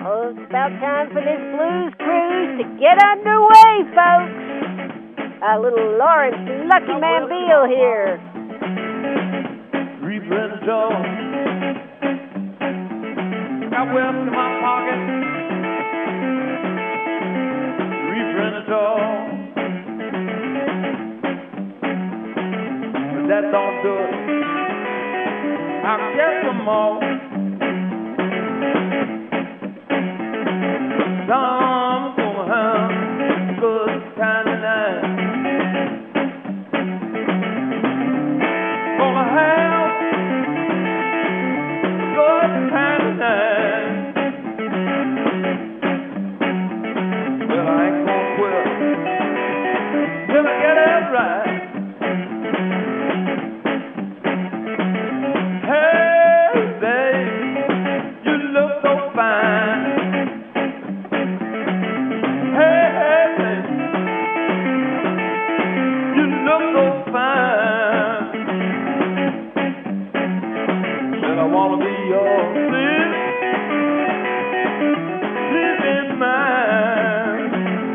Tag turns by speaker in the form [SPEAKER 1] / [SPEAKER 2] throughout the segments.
[SPEAKER 1] Oh, it's about time for this blues cruise to get underway, folks. A little Lawrence Lucky Man Beal here.
[SPEAKER 2] Reaping the door. Got whips in my pocket. Reaping the door. But that don't do it. I'll get some more. Some gonna have a good time tonight. Gonna have a good time tonight. Well, I ain't gonna quit till I get it right. Hey, babe, you look so fine. I wanna be your living mine.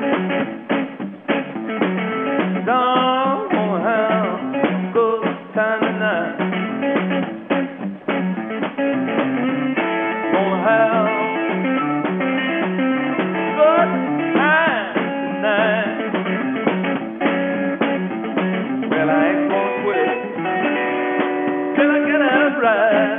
[SPEAKER 2] Don't wanna have a good time tonight. Gonna have a good time tonight. Well, I ain't gonna quit till I get it right.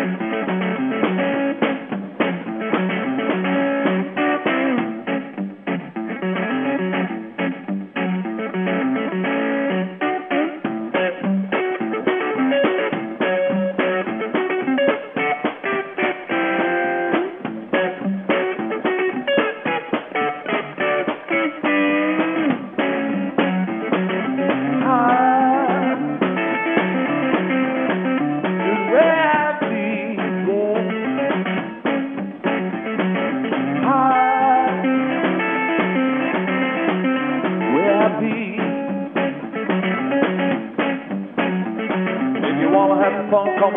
[SPEAKER 2] Come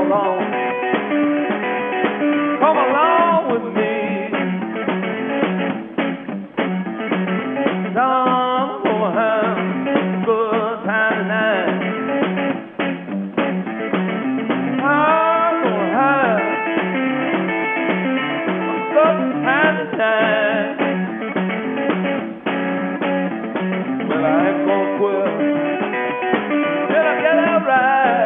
[SPEAKER 2] along with me. I'm gonna have a good time tonight. I'm gonna have a good time tonight. Well, I ain't gonna quit till I get it right.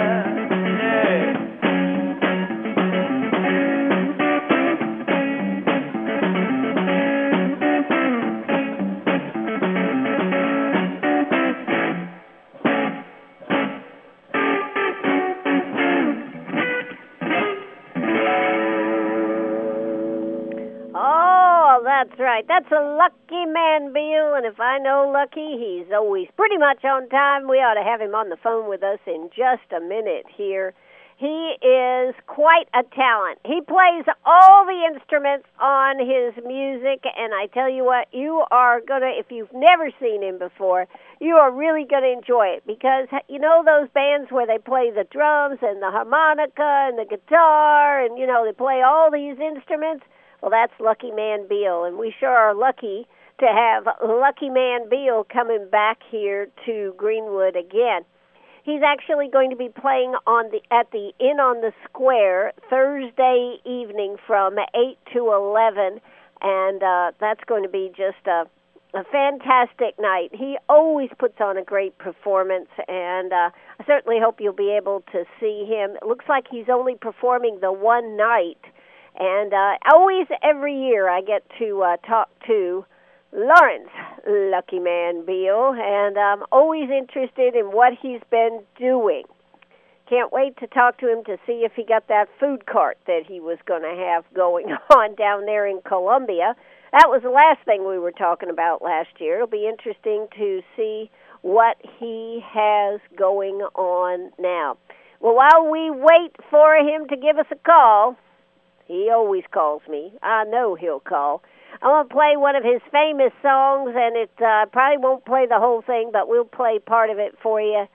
[SPEAKER 1] That's right. That's a Lucky Man Beal, and if I know Lucky, he's always pretty much on time. We ought to have him on the phone with us in just a minute here. He is quite a talent. He plays all the instruments on his music, and I tell you what, you are going to, if you've never seen him before, you are really going to enjoy it, because you know those bands where they play the drums and the harmonica and the guitar, and, you know, they play all these instruments? Well, that's Lucky Man Beal, and we sure are lucky to have Lucky Man Beal coming back here to Greenwood again. He's actually going to be playing at the Inn on the Square Thursday evening from 8 to 11, and that's going to be just a fantastic night. He always puts on a great performance, and I certainly hope you'll be able to see him. It looks like he's only performing the one night. And always, every year, I get to talk to Lawrence Lucky Man Beal, and I'm always interested in what he's been doing. Can't wait to talk to him to see if he got that food cart that he was going to have going on down there in Columbia. That was the last thing we were talking about last year. It'll be interesting to see what he has going on now. Well, while we wait for him to give us a call, he always calls me. I know he'll call. I'm going to play one of his famous songs, and it probably won't play the whole thing, but we'll play part of it for you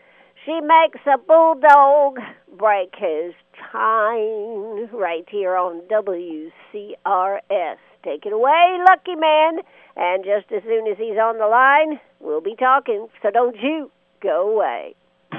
[SPEAKER 1] She makes a bulldog break his spine right here on WCRS. Take it away, Lucky Man. And just as soon as he's on the line, we'll be talking. So don't you go away.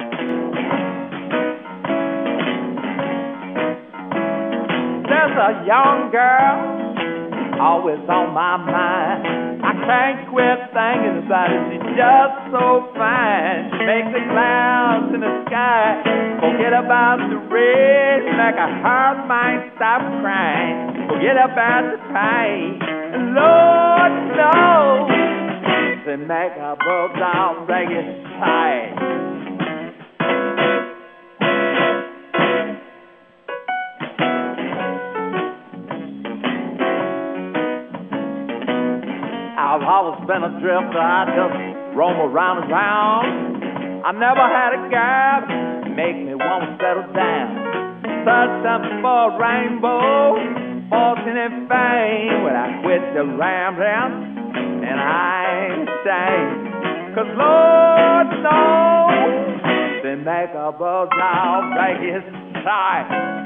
[SPEAKER 2] There's a young girl always on my mind. I can't quit thinking about it. She's just so fine. She makes the clouds in the sky forget about the rain. Like a heart might stop crying. Forget about the pain. And Lord knows they make a bulldog break his spine. I've always been a drifter, I just roam around and around. I never had a girl make me want to settle down. Search something for a rainbow, fortune and fame. When I quit the rambling, and I ain't ashamed. 'Cause Lord knows they make a bulldog break his spine.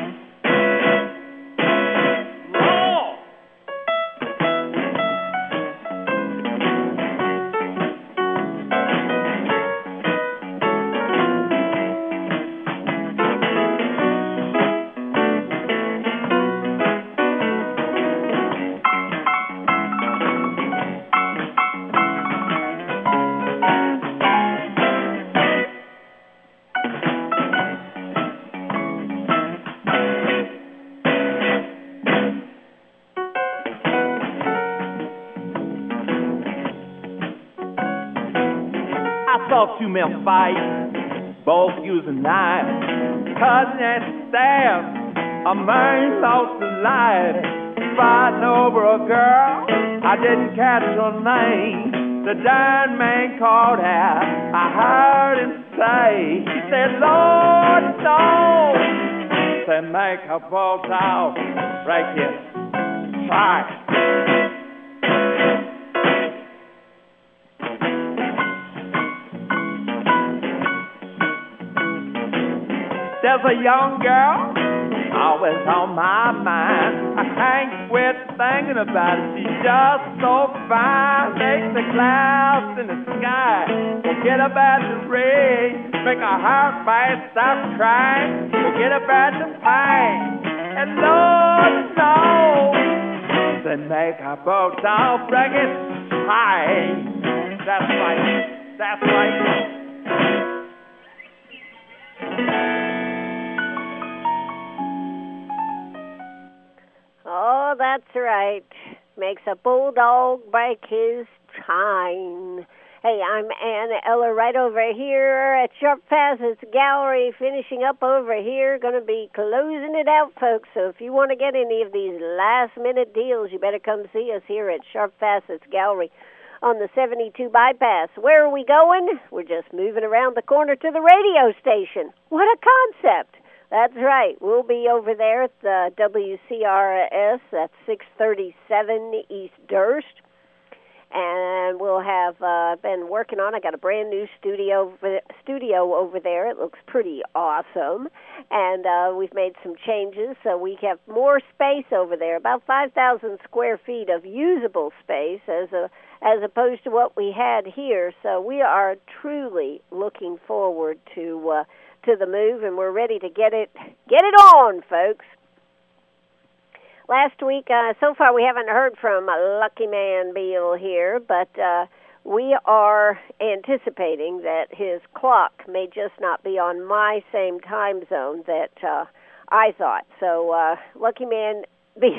[SPEAKER 2] Saw two men fight, both using knives, cutting and stabbed. A man lost his life fighting over a girl. I didn't catch her name. The dying man called out. I heard him say, he said, Lord, no. They make a bulldog break his spine. There's a young girl always on my mind. I can't quit thinking about it. She's just so fine. Makes the clouds in the sky forget about the rain. Make a heart fight stop crying. Forget about the pain. And Lord knows they make a bulldog break his spine. That's right. That's right.
[SPEAKER 1] Oh, that's right. Makes a bulldog break his spine. Hey, I'm Ann Eller right over here at Sharp Facets Gallery, finishing up over here. Going to be closing it out, folks. So if you want to get any of these last-minute deals, you better come see us here at Sharp Facets Gallery on the 72 bypass. Where are we going? We're just moving around the corner to the radio station. What a concept. That's right. We'll be over there at the WCRS at 637 East Durst. And we'll have been working on, I got a brand new studio over there. It looks pretty awesome. And we've made some changes, so we have more space over there, about 5,000 square feet of usable space as opposed to what we had here. So we are truly looking forward to the move, and we're ready to get it on, folks. Last week, so far we haven't heard from Lucky Man Beal here, but we are anticipating that his clock may just not be on my same time zone that I thought. So Lucky Man Beal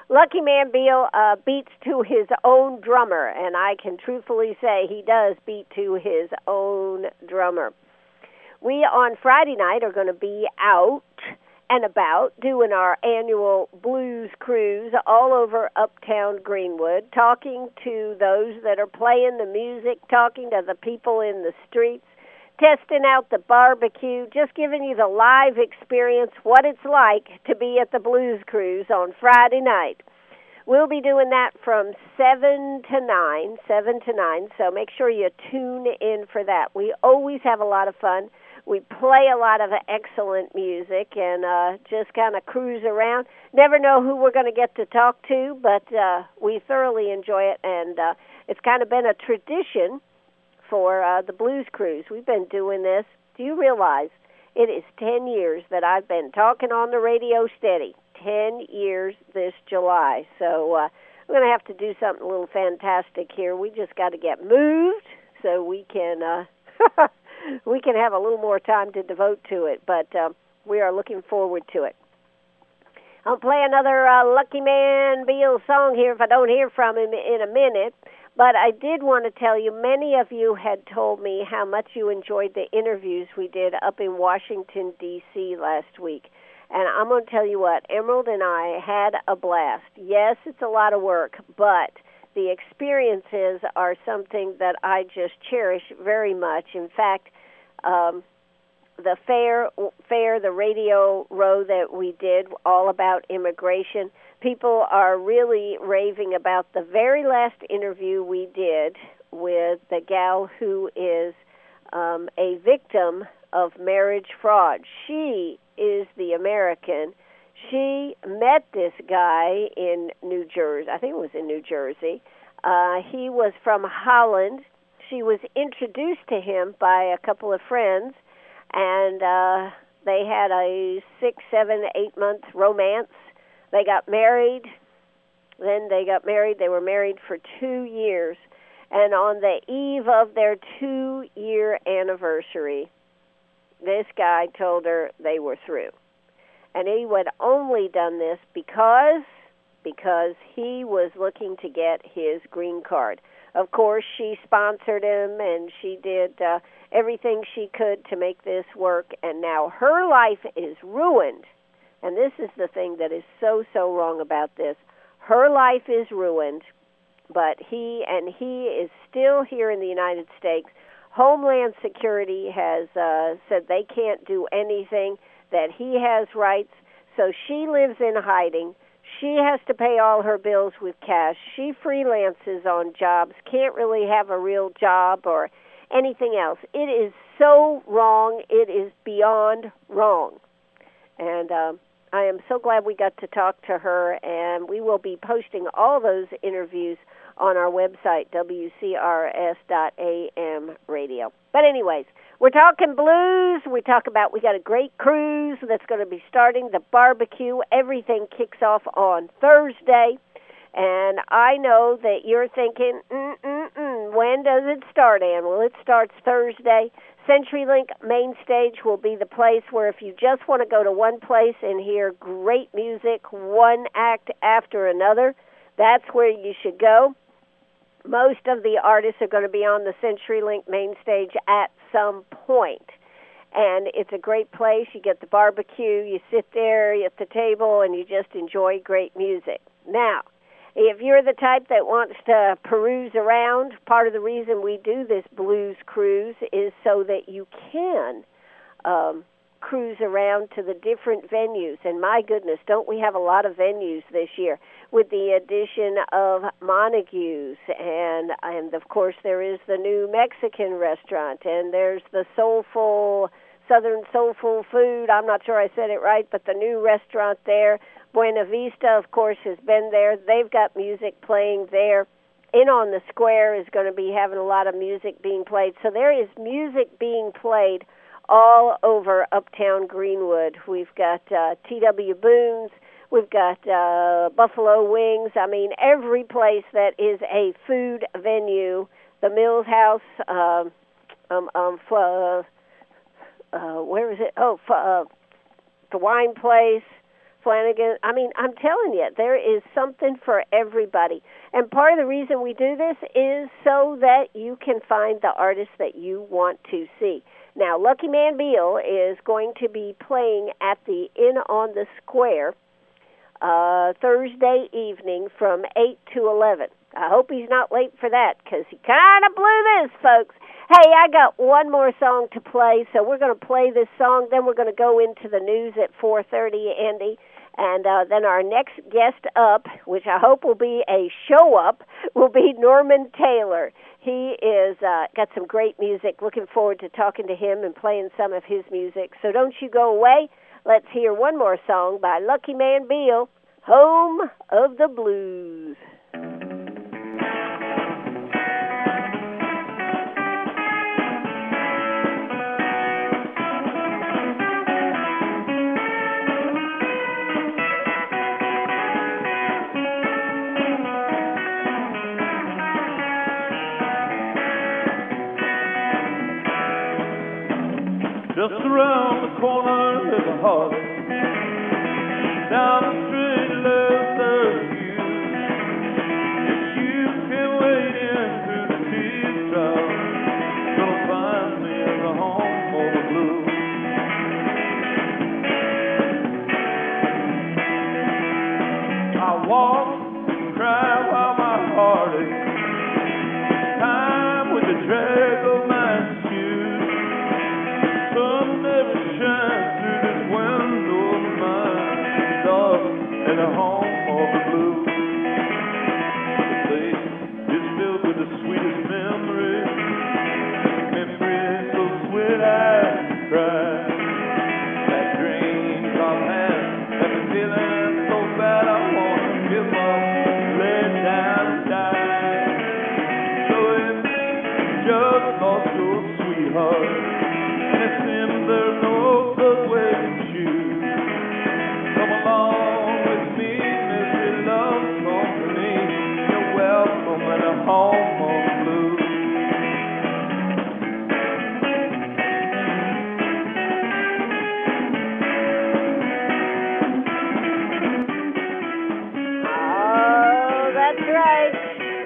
[SPEAKER 1] beats to his own drummer, and I can truthfully say he does beat to his own drummer. We, on Friday night, are going to be out and about doing our annual blues cruise all over uptown Greenwood, talking to those that are playing the music, talking to the people in the streets, testing out the barbecue, just giving you the live experience, what it's like to be at the blues cruise on Friday night. We'll be doing that from 7 to 9, so make sure you tune in for that. We always have a lot of fun. We play a lot of excellent music and just kind of cruise around. Never know who we're going to get to talk to, but we thoroughly enjoy it, and it's kind of been a tradition for the Blues Cruise. We've been doing this. Do you realize it is 10 years that I've been talking on the radio steady? 10 years this July. So we're going to have to do something a little fantastic here. We just got to get moved so we can we can have a little more time to devote to it. But we are looking forward to it. I'll play another Lucky Man Beal song here if I don't hear from him in a minute. But I did want to tell you, many of you had told me how much you enjoyed the interviews we did up in Washington, D.C. last week. And I'm going to tell you what, Emerald and I had a blast. Yes, it's a lot of work, but the experiences are something that I just cherish very much. In fact, the fair, the radio row that we did, all about immigration, people are really raving about the very last interview we did with the gal who is a victim of marriage fraud. She is the American. She met this guy in New Jersey. I think it was in New Jersey. He was from Holland. She was introduced to him by a couple of friends, and they had a 6, 7, 8 month romance. They got married. Then they got married. They were married for 2 years. And on the eve of their 2-year anniversary, this guy told her they were through. And he had only done this because he was looking to get his green card. Of course, she sponsored him, and she did everything she could to make this work. And now her life is ruined. And this is the thing that is so wrong about this. Her life is ruined, but he is still here in the United States. Homeland Security has said they can't do anything, that he has rights. So she lives in hiding. She has to pay all her bills with cash. She freelances on jobs, can't really have a real job or anything else. It is so wrong. It is beyond wrong. And I am so glad we got to talk to her, and we will be posting all those interviews on our website, WCRS.AM radio. But anyways, we're talking blues. We got a great cruise that's going to be starting, the barbecue. Everything kicks off on Thursday. And I know that you're thinking, when does it start, Ann? Well, it starts Thursday. CenturyLink Main Stage will be the place where if you just want to go to one place and hear great music, one act after another, that's where you should go. Most of the artists are going to be on the CenturyLink Main Stage at some point. And it's a great place. You get the barbecue, you sit there at the table, and you just enjoy great music. Now, if you're the type that wants to peruse around, part of the reason we do this blues cruise is so that you can cruise around to the different venues. And my goodness, don't we have a lot of venues this year with the addition of Montague's. And of course, there is the new Mexican restaurant, and there's the Southern Soulful Food. I'm not sure I said it right, but the new restaurant there. Buena Vista, of course, has been there. They've got music playing there. In on the Square is going to be having a lot of music being played. So there is music being played all over Uptown Greenwood. We've got T.W. Boone's. We've got Buffalo Wings. I mean, every place that is a food venue. The Mills House, where is it? The Wine Place. Flanagan. I mean, I'm telling you, there is something for everybody. And part of the reason we do this is so that you can find the artists that you want to see. Now, Lucky Man Beal is going to be playing at the Inn on the Square Thursday evening from 8 to 11. I hope he's not late for that, because he kind of blew this, folks. Hey, I got one more song to play, so we're going to play this song, then we're going to go into the news at 4:30, Andy. And then our next guest up, which I hope will be a show up, will be Norman Taylor. He is got some great music. Looking forward to talking to him and playing some of his music. So don't you go away. Let's hear one more song by Lucky Man Beale, Home of the Blues.
[SPEAKER 2] Just around the corner is a Harley. Down the street lives there's you. If you can wade in through the teardrop, gonna find me at the home of the blues. I walk and cry while my heart aches. Time with the drag of my shoes. Sun never shines through this window of mine. Dark in the home of the blues. The place is filled with the sweetest memories. Memories so sweet I cry. That dreams I've had, that feeling so bad I want to give up, lay down and die. So if you just lost your sweetheart, it seems there's no good way to choose. Come along with me, Missy Love Company. You're welcome at the home of the blues.
[SPEAKER 1] Oh, that's right.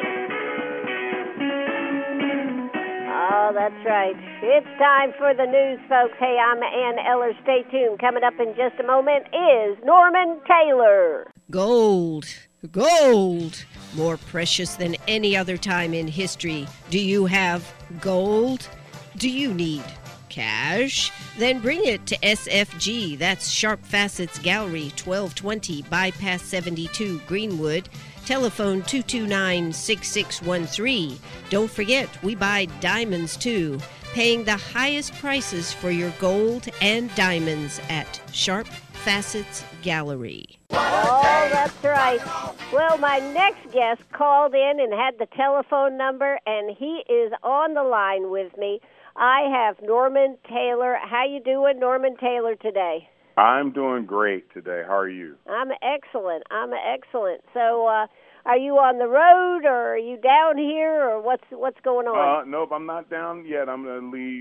[SPEAKER 1] Oh, that's right. It's time for the news, folks. Hey, I'm Ann Eller. Stay tuned. Coming up in just a moment is Norman Taylor.
[SPEAKER 3] Gold. Gold. More precious than any other time in history. Do you have gold? Do you need cash? Then bring it to SFG. That's Sharp Facets Gallery, 1220 Bypass 72, Greenwood. Telephone 229-6613. Don't forget, we buy diamonds too. Paying the highest prices for your gold and diamonds at Sharp Facets Gallery.
[SPEAKER 1] Oh, that's right. Well, my next guest called in and had the telephone number, and he is on the line with me. I have Norman Taylor. How you doing, Norman Taylor, today?
[SPEAKER 4] I'm doing great today. How are you?
[SPEAKER 1] I'm excellent. So, are you on the road, or are you down here, or what's going on?
[SPEAKER 4] Nope, I'm not down yet. I'm going to leave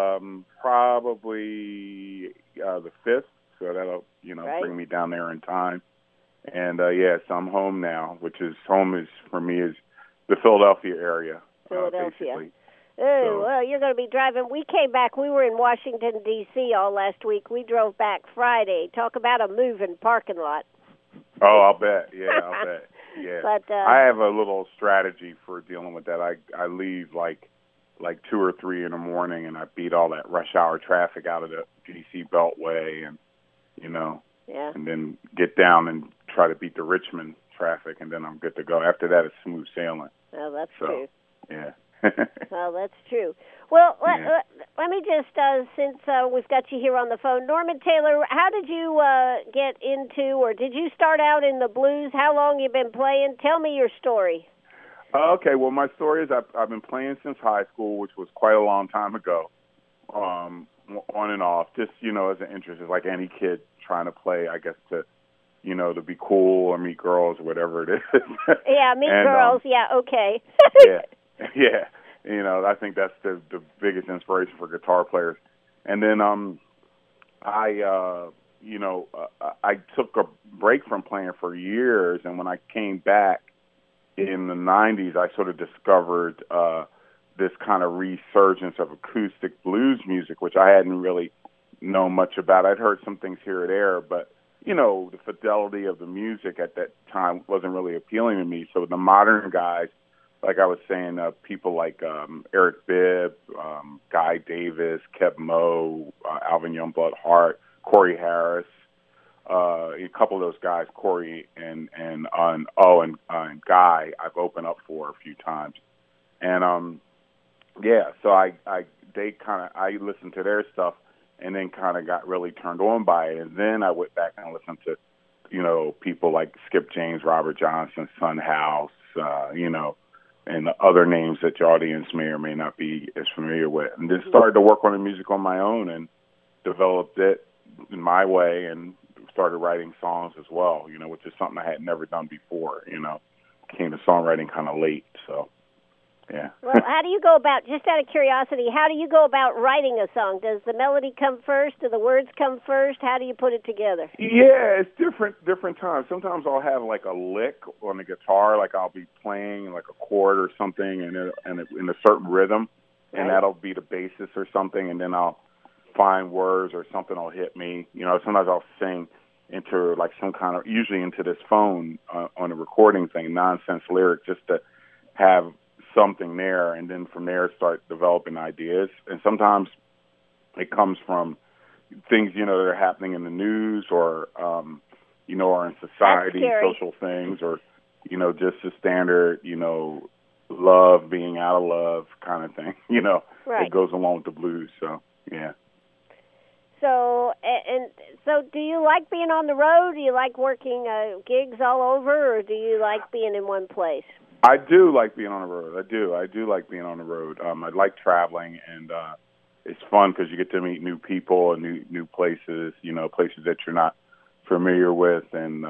[SPEAKER 4] probably the 5th, so that'll
[SPEAKER 1] Right.
[SPEAKER 4] bring me down there in time. And yes, I'm home now, which is home is for me is the Philadelphia area.
[SPEAKER 1] Philadelphia.
[SPEAKER 4] Basically.
[SPEAKER 1] Oh,
[SPEAKER 4] So-
[SPEAKER 1] well, you're going to be driving. We came back. We were in Washington, D.C. all last week. We drove back Friday. Talk about a moving parking lot.
[SPEAKER 4] Oh, I'll bet. Yeah, I'll bet. Yeah.
[SPEAKER 1] But
[SPEAKER 4] I have a little strategy for dealing with that. I leave like 2 or 3 in the morning, and I beat all that rush hour traffic out of the D.C. Beltway, and
[SPEAKER 1] yeah.
[SPEAKER 4] and then get down and try to beat the Richmond traffic, and then I'm good to go. After that, it's smooth sailing.
[SPEAKER 1] Well, that's
[SPEAKER 4] So,
[SPEAKER 1] true.
[SPEAKER 4] yeah.
[SPEAKER 1] Well, that's true. Well,
[SPEAKER 4] Yeah.
[SPEAKER 1] let me just, since we've got you here on the phone, Norman Taylor, how did you get into, or did you start out in the blues? How long you been playing? Tell me your story.
[SPEAKER 4] Okay, well, my story is I've been playing since high school, which was quite a long time ago, on and off, just, as an interest, like any kid trying to play, I guess, to be cool or meet girls or whatever it is.
[SPEAKER 1] Yeah, meet girls. Yeah, okay.
[SPEAKER 4] Yeah. I think that's the biggest inspiration for guitar players. And then I took a break from playing for years, and when I came back in the 90s, I sort of discovered this kind of resurgence of acoustic blues music, which I hadn't really known much about. I'd heard some things here or there, but the fidelity of the music at that time wasn't really appealing to me. So the modern guys, like I was saying, people like Eric Bibb, Guy Davis, Keb Mo, Alvin Youngblood Hart, Corey Harris, a couple of those guys, Corey and Guy, I've opened up for a few times, and so I listened to their stuff, and then kind of got really turned on by it, and then I went back and listened to, people like Skip James, Robert Johnson, Son House, and the other names that your audience may or may not be as familiar with, and then started to work on the music on my own and developed it in my way and started writing songs as well, which is something I had never done before, came to songwriting kind of late, so, yeah.
[SPEAKER 1] Well, how do you go about, just out of curiosity, how do you go about writing a song? Does the melody come first? Do the words come first? How do you put it together?
[SPEAKER 4] Yeah, it's different times. Sometimes I'll have like a lick on the guitar, like I'll be playing like a chord or something and in a certain rhythm, and that'll be the basis or something, and then I'll find words or something will hit me. Sometimes I'll sing into like some kind of, usually into this phone on a recording thing, nonsense lyric, just to have something there, and then from there start developing ideas. And sometimes it comes from things, that are happening in the news or, or in society, social things, or, just the standard, love, being out of love kind of thing, that goes along with the blues. So, yeah.
[SPEAKER 1] So do you like being on the road? Do you like working gigs all over, or do you like being in one place?
[SPEAKER 4] I do like being on the road. I do like being on the road. I like traveling, and it's fun because you get to meet new people and new places, places that you're not familiar with, and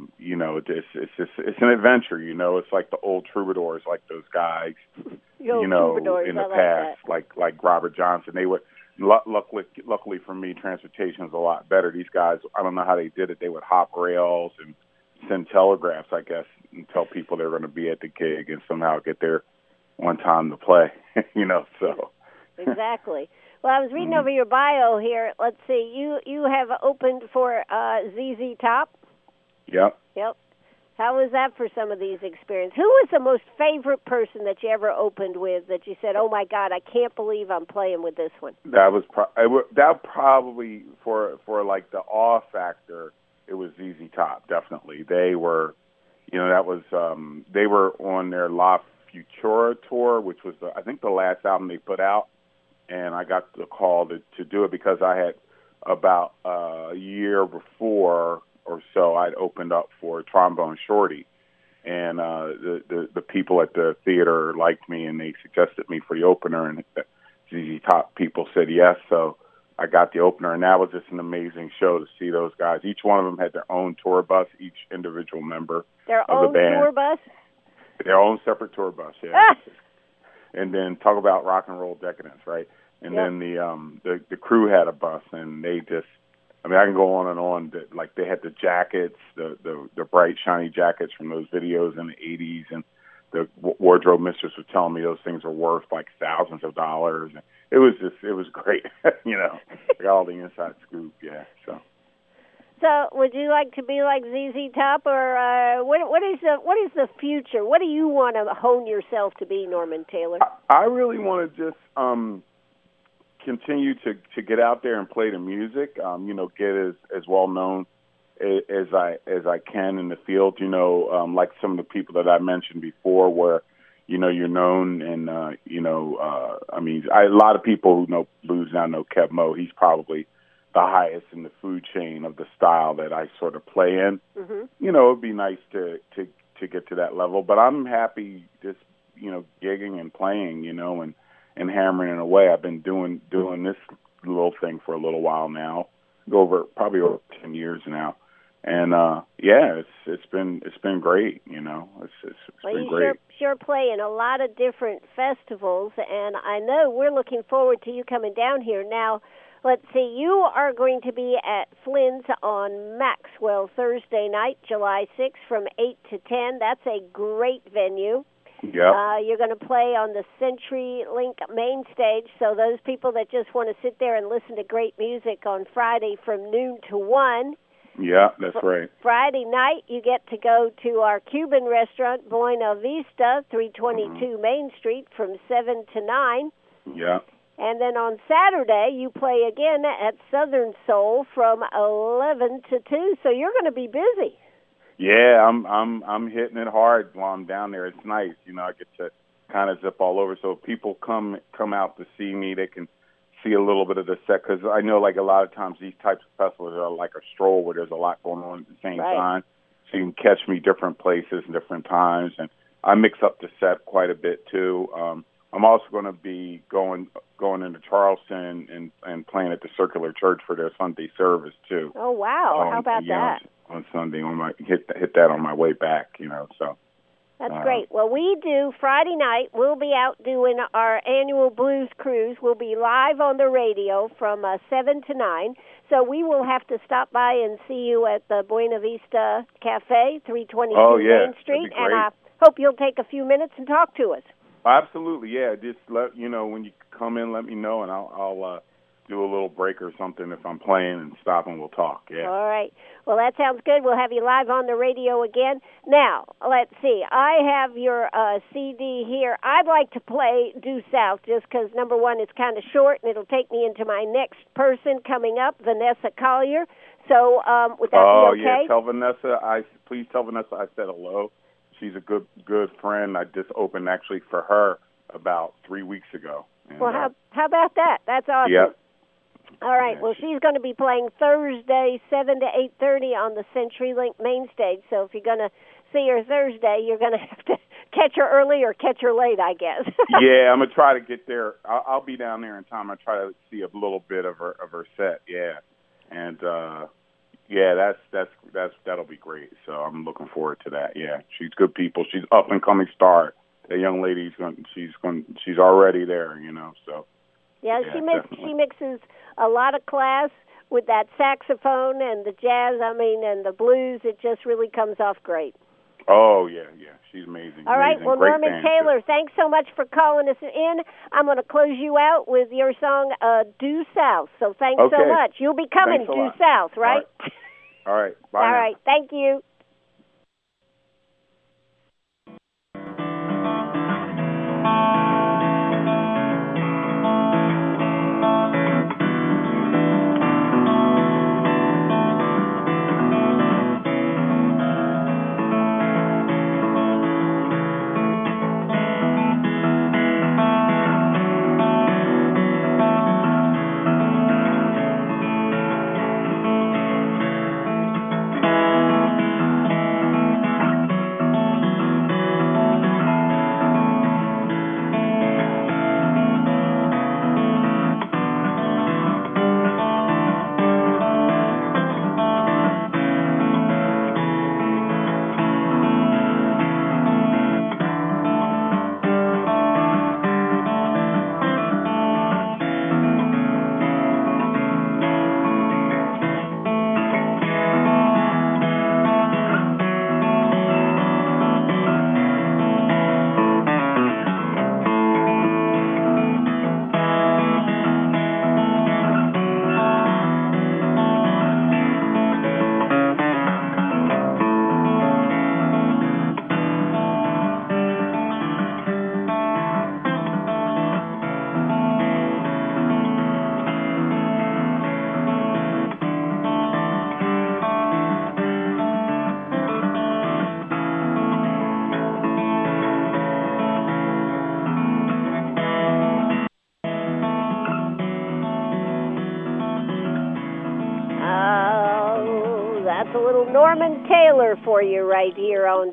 [SPEAKER 4] it's an adventure. It's like the old troubadours, like those guys, in the past, like Robert Johnson. They would. Luckily for me, transportation is a lot better. These guys, I don't know how they did it. They would hop rails and send telegraphs, I guess, and tell people they're going to be at the gig and somehow get there on time to play, so.
[SPEAKER 1] Exactly. Well, I was reading over your bio here. Let's see. You have opened for ZZ Top?
[SPEAKER 4] Yep.
[SPEAKER 1] How was that for some of these experiences? Who was the most favorite person that you ever opened with that you said, oh, my God, I can't believe I'm playing with this one?
[SPEAKER 4] That was probably for like the awe factor, it was ZZ Top, definitely. They were, that was, they were on their La Futura tour, which was, I think, the last album they put out. And I got the call to do it because I had about a year before or so, I'd opened up for Trombone Shorty, and the people at the theater liked me, and they suggested me for the opener, and the ZZ Top people said yes, so I got the opener, and that was just an amazing show to see those guys. Each one of them had their own tour bus, each individual member of the band.
[SPEAKER 1] Their own tour bus?
[SPEAKER 4] Their own separate tour bus, yeah. And then talk about rock and roll decadence, right? And then the crew had a bus, and they just, I can go on and on. Like they had the jackets, the bright, shiny jackets from those videos in the 80s, and the wardrobe mistress was telling me those things are worth like thousands of dollars. It was great, I got all the inside scoop, yeah. So
[SPEAKER 1] would you like to be like ZZ Top, or what is the future? What do you want to hone yourself to be, Norman Taylor?
[SPEAKER 4] I really want to just continue to get out there and play the music, get as well known as I can in the field, like some of the people that I mentioned before, where, you're known, and, a lot of people who know blues now know Kev Mo. He's probably the highest in the food chain of the style that I sort of play in. Mm-hmm. It'd be nice to get to that level, but I'm happy just, gigging and playing, and hammering it away. I've been doing this little thing for a little while now, probably over 10 years now, and it's been great. It's been great.
[SPEAKER 1] Sure play in a lot of different festivals, and I know we're looking forward to you coming down here. Now, let's see, you are going to be at Flynn's on Maxwell Thursday night, July 6th, from 8 to 10. That's a great venue.
[SPEAKER 4] Yeah.
[SPEAKER 1] You're going to play on the CenturyLink main stage, so those people that just want to sit there and listen to great music on Friday from noon to 1.
[SPEAKER 4] Yeah, that's right.
[SPEAKER 1] Friday night, you get to go to our Cuban restaurant, Buena Vista, 322 Main Street, from 7 to 9.
[SPEAKER 4] Yeah.
[SPEAKER 1] And then on Saturday, you play again at Southern Soul from 11 to 2. So you're going to be busy.
[SPEAKER 4] Yeah, I'm hitting it hard while I'm down there. It's nice, I get to kind of zip all over. So if people come out to see me, they can see a little bit of the set, because I know like a lot of times these types of festivals are like a stroll where there's a lot going on at the same time. So you can catch me different places and different times, and I mix up the set quite a bit too. I'm also going to be going into Charleston and playing at the Circular Church for their Sunday service too.
[SPEAKER 1] Oh wow! How about that?
[SPEAKER 4] On Sunday, hit that on my way back, So
[SPEAKER 1] that's great. Well, we do Friday night. We'll be out doing our annual blues cruise. We'll be live on the radio from 7 to 9. So we will have to stop by and see you at the Buena Vista Cafe, 322 Main Street. And I hope you'll take a few minutes and talk to us.
[SPEAKER 4] Absolutely, yeah. Just let when you come in, let me know, and I'll do a little break or something if I'm playing, and stop and we'll talk. Yeah.
[SPEAKER 1] All right. Well, that sounds good. We'll have you live on the radio again. Now, let's see. I have your CD here. I'd like to play Due South just because, number one, it's kind of short, and it'll take me into my next person coming up, Vanessa Collier. So would that be okay?
[SPEAKER 4] Yeah. Tell Vanessa. Please tell Vanessa I said hello. She's a good friend. I just opened actually for her about 3 weeks ago. And,
[SPEAKER 1] well, how about that? That's awesome.
[SPEAKER 4] Yep.
[SPEAKER 1] All right. Well, she's going to be playing Thursday, 7 to 8:30 on the CenturyLink main stage. So if you're going to see her Thursday, you're going to have to catch her early or catch her late, I guess.
[SPEAKER 4] Yeah, I'm going to try to get there. I'll be down there in time. I try to see a little bit of her set. Yeah, and that'll be great. So I'm looking forward to that. Yeah, she's good people. She's up and coming star. That young lady's she's already there. So.
[SPEAKER 1] Yeah, she mixes a lot of class with that saxophone and the jazz, and the blues. It just really comes off great.
[SPEAKER 4] Oh, yeah, she's amazing.
[SPEAKER 1] All right, well,
[SPEAKER 4] great
[SPEAKER 1] Norman Taylor, thanks so much for calling us in. I'm going to close you out with your song, Due South. So thanks so much. You'll be coming Due South, right?
[SPEAKER 4] All right. Bye
[SPEAKER 1] All
[SPEAKER 4] now.
[SPEAKER 1] right, thank you. Norman Taylor for you right here on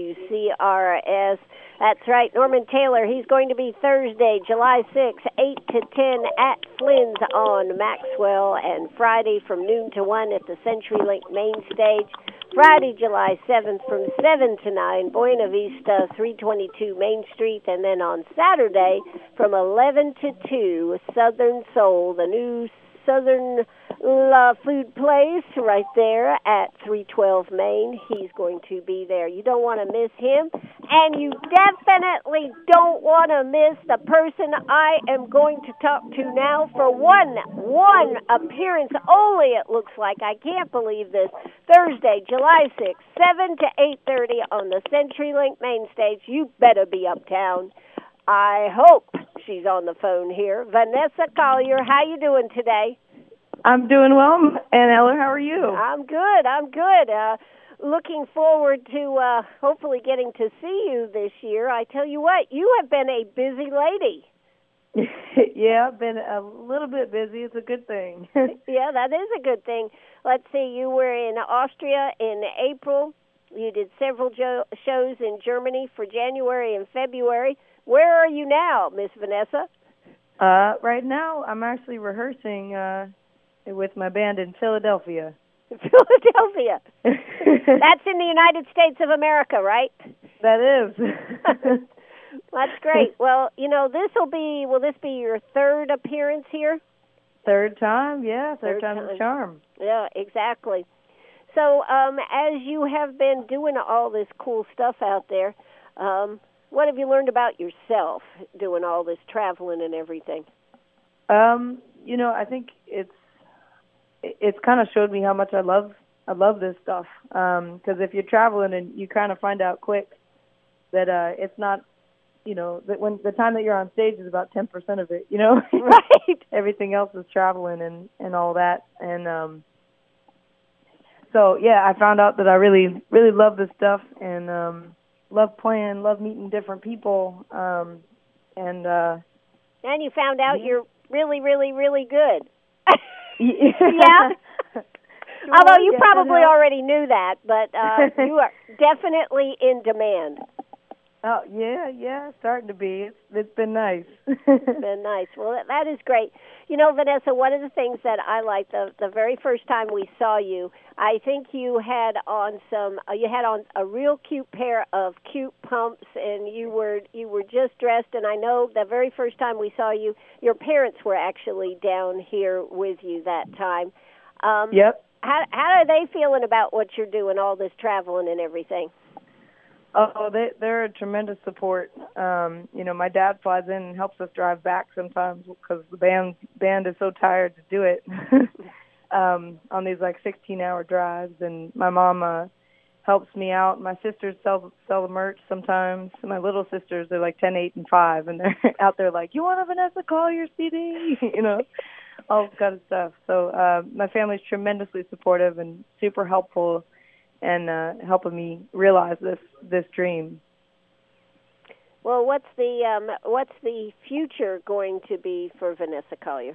[SPEAKER 1] WCRS. That's right, Norman Taylor. He's going to be Thursday, July 6th, 8 to 10 at Flynn's on Maxwell, and Friday from noon to 1 at the CenturyLink main stage. Friday, July 7th from 7 to 9, Buena Vista, 322 Main Street. And then on Saturday from 11 to 2, Southern Soul, the new Southern food place right there at 312 Main. He's going to be there. You don't want to miss him. And you definitely don't want to miss the person I am going to talk to now for one appearance only, it looks like. I can't believe this. Thursday, July 6th, 7 to 8:30 on the CenturyLink main stage. You better be uptown. I hope she's on the phone here. Vanessa Collier, how you doing today?
[SPEAKER 5] I'm doing well. And Eller, how are you?
[SPEAKER 1] I'm good. Looking forward to hopefully getting to see you this year. I tell you what, you have been a busy lady.
[SPEAKER 5] Yeah, I've been a little bit busy. It's a good thing.
[SPEAKER 1] Yeah, that is a good thing. Let's see, you were in Austria in April. You did several shows in Germany for January and February. Where are you now, Miss Vanessa?
[SPEAKER 5] Right now, I'm actually rehearsing with my band in Philadelphia.
[SPEAKER 1] Philadelphia. That's in the United States of America, right?
[SPEAKER 5] That is.
[SPEAKER 1] That's great. Well, will this be your third appearance here?
[SPEAKER 5] Third time, yeah. Third time's a charm.
[SPEAKER 1] Yeah, exactly. So, as you have been doing all this cool stuff out there, what have you learned about yourself doing all this traveling and everything?
[SPEAKER 5] I think it's kind of showed me how much I love this stuff. Because if you're traveling and you kind of find out quick that it's not, that when the time that you're on stage is about 10% of it,
[SPEAKER 1] Right.
[SPEAKER 5] Everything else is traveling and all that. And so yeah, I found out that I really, really love this stuff and love playing, love meeting different people. And
[SPEAKER 1] you found out you're really, really, really good.
[SPEAKER 5] Yeah.
[SPEAKER 1] Sure, although you probably already knew that, but you are definitely in demand.
[SPEAKER 5] Oh, yeah, starting to be. It's been nice.
[SPEAKER 1] It's been nice. Well, that is great. Vanessa, one of the things that I liked the very first time we saw you, I think you had on a real cute pair of cute pumps, and you were just dressed. And I know the very first time we saw you, your parents were actually down here with you that time.
[SPEAKER 5] Yep.
[SPEAKER 1] How are they feeling about what you're doing, all this traveling and everything?
[SPEAKER 5] Oh, they're a tremendous support. My dad flies in and helps us drive back sometimes because the band is so tired to do it on these 16-hour drives. And my mom helps me out. My sisters sell the merch sometimes. My little sisters, they're 10, 8, and 5, and they're out there you want a Vanessa Collier CD? All this kind of stuff. So my family's tremendously supportive and super helpful and helping me realize this dream.
[SPEAKER 1] Well, what's the future going to be for Vanessa Collier?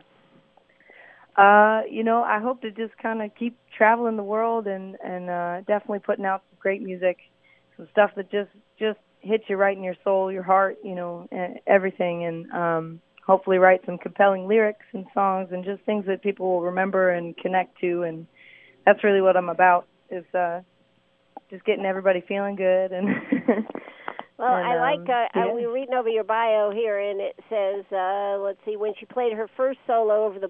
[SPEAKER 5] I hope to just kind of keep traveling the world and definitely putting out some great music, some stuff that just hits you right in your soul, your heart, everything, and hopefully write some compelling lyrics and songs and just things that people will remember and connect to. And that's really what I'm about, is just getting everybody feeling good. And
[SPEAKER 1] well, I like we're reading over your bio here, and it says, let's see, when she played her first solo over the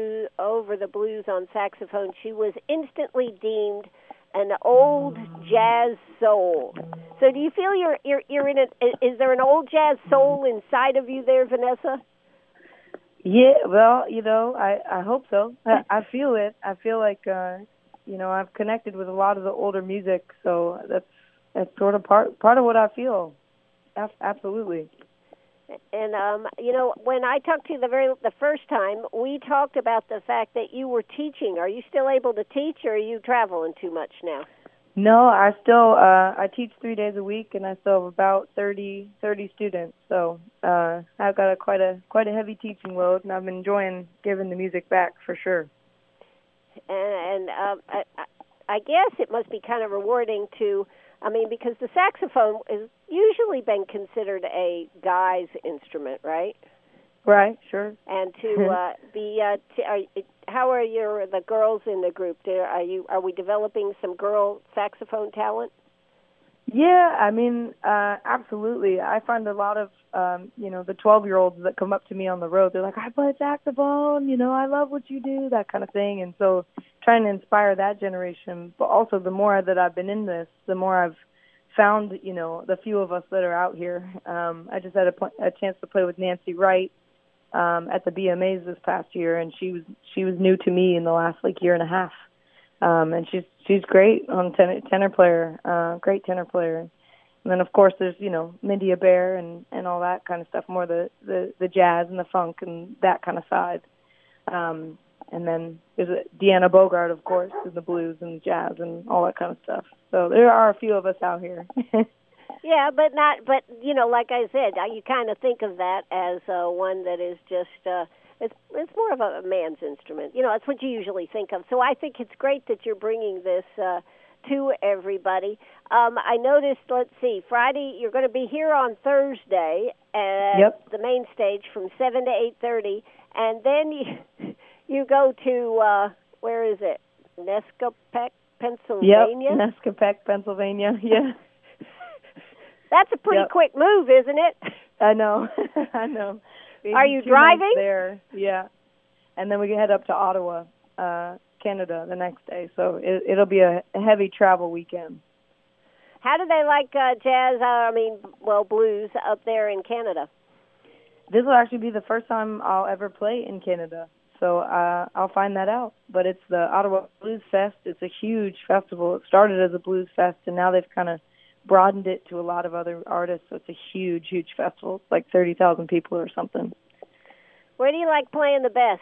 [SPEAKER 1] blues on saxophone, she was instantly deemed an old jazz soul. So do you feel you're in is there an old jazz soul inside of you there, Vanessa?
[SPEAKER 5] Yeah, well, I hope so. I feel it. I feel like I've connected with a lot of the older music, so that's sort of part of what I feel. Absolutely.
[SPEAKER 1] And when I talked to you the first time, we talked about the fact that you were teaching. Are you still able to teach, or are you traveling too much now?
[SPEAKER 5] No, I still I teach 3 days a week, and I still have about 30 students. So I've got quite a heavy teaching load, and I've been enjoying giving the music back for sure.
[SPEAKER 1] And I guess it must be kind of rewarding because the saxophone has usually been considered a guy's instrument, right?
[SPEAKER 5] Right, sure.
[SPEAKER 1] And to how are the girls in the group? Are we developing some girl saxophone talent?
[SPEAKER 5] Yeah, absolutely. I find a lot of the 12-year-olds that come up to me on the road, they're like, I play saxophone, I love what you do, that kind of thing. And so trying to inspire that generation, but also the more that I've been in this, the more I've found, the few of us that are out here. I just had a chance to play with Nancy Wright at the BMAs this past year, and she was new to me in the last year and a half. And she's great on tenor player, great tenor player. And then, of course, there's, Mindy Bear and all that kind of stuff, more the jazz and the funk and that kind of side. And then there's Deanna Bogart, of course, and the blues and the jazz and all that kind of stuff. So there are a few of us out here.
[SPEAKER 1] Yeah, but like I said, you kind of think of that as one that is just, it's more of a man's instrument. That's what you usually think of. So I think it's great that you're bringing this to everybody. I noticed, let's see, Friday, you're going to be here on Thursday at the main stage from 7 to 8:30, and then you go to, where is it, Nescopec, Pennsylvania?
[SPEAKER 5] Yep, Nescopec, Pennsylvania, yeah.
[SPEAKER 1] That's a pretty quick move, isn't it?
[SPEAKER 5] I know, I know.
[SPEAKER 1] Are you driving?
[SPEAKER 5] There, yeah. And then we head up to Ottawa, Canada, the next day. So it'll be a heavy travel weekend.
[SPEAKER 1] How do they like jazz, blues up there in Canada?
[SPEAKER 5] This will actually be the first time I'll ever play in Canada. So I'll find that out. But it's the Ottawa Blues Fest. It's a huge festival. It started as a blues fest, and now they've kind of broadened it to a lot of other artists. So it's a huge, huge festival. It's like 30,000 people or something.
[SPEAKER 1] Where do you like playing the best?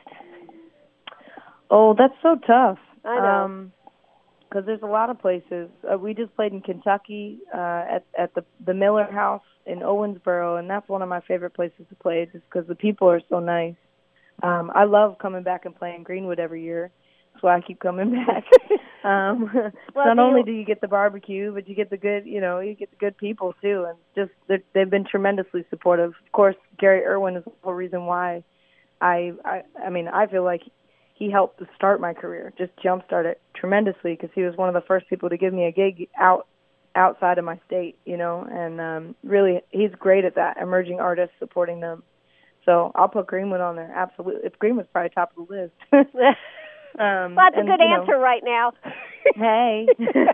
[SPEAKER 5] Oh, that's so tough.
[SPEAKER 1] I know.
[SPEAKER 5] Because there's a lot of places. We just played in Kentucky at the Miller House in Owensboro, and that's one of my favorite places to play just because the people are so nice. I love coming back and playing Greenwood every year. That's why I keep coming back. Not only do you get the barbecue, but you get the good, you get the good people too, and just they've been tremendously supportive. Of course, Gary Irwin is the whole reason why I feel like he helped to start my career, just jumpstart it tremendously, because he was one of the first people to give me a gig outside of my state, and really he's great at that, emerging artists, supporting them. So I'll put Greenwood on there, absolutely. If Greenwood's probably top of the list.
[SPEAKER 1] That's a good answer right now.
[SPEAKER 5] Hey.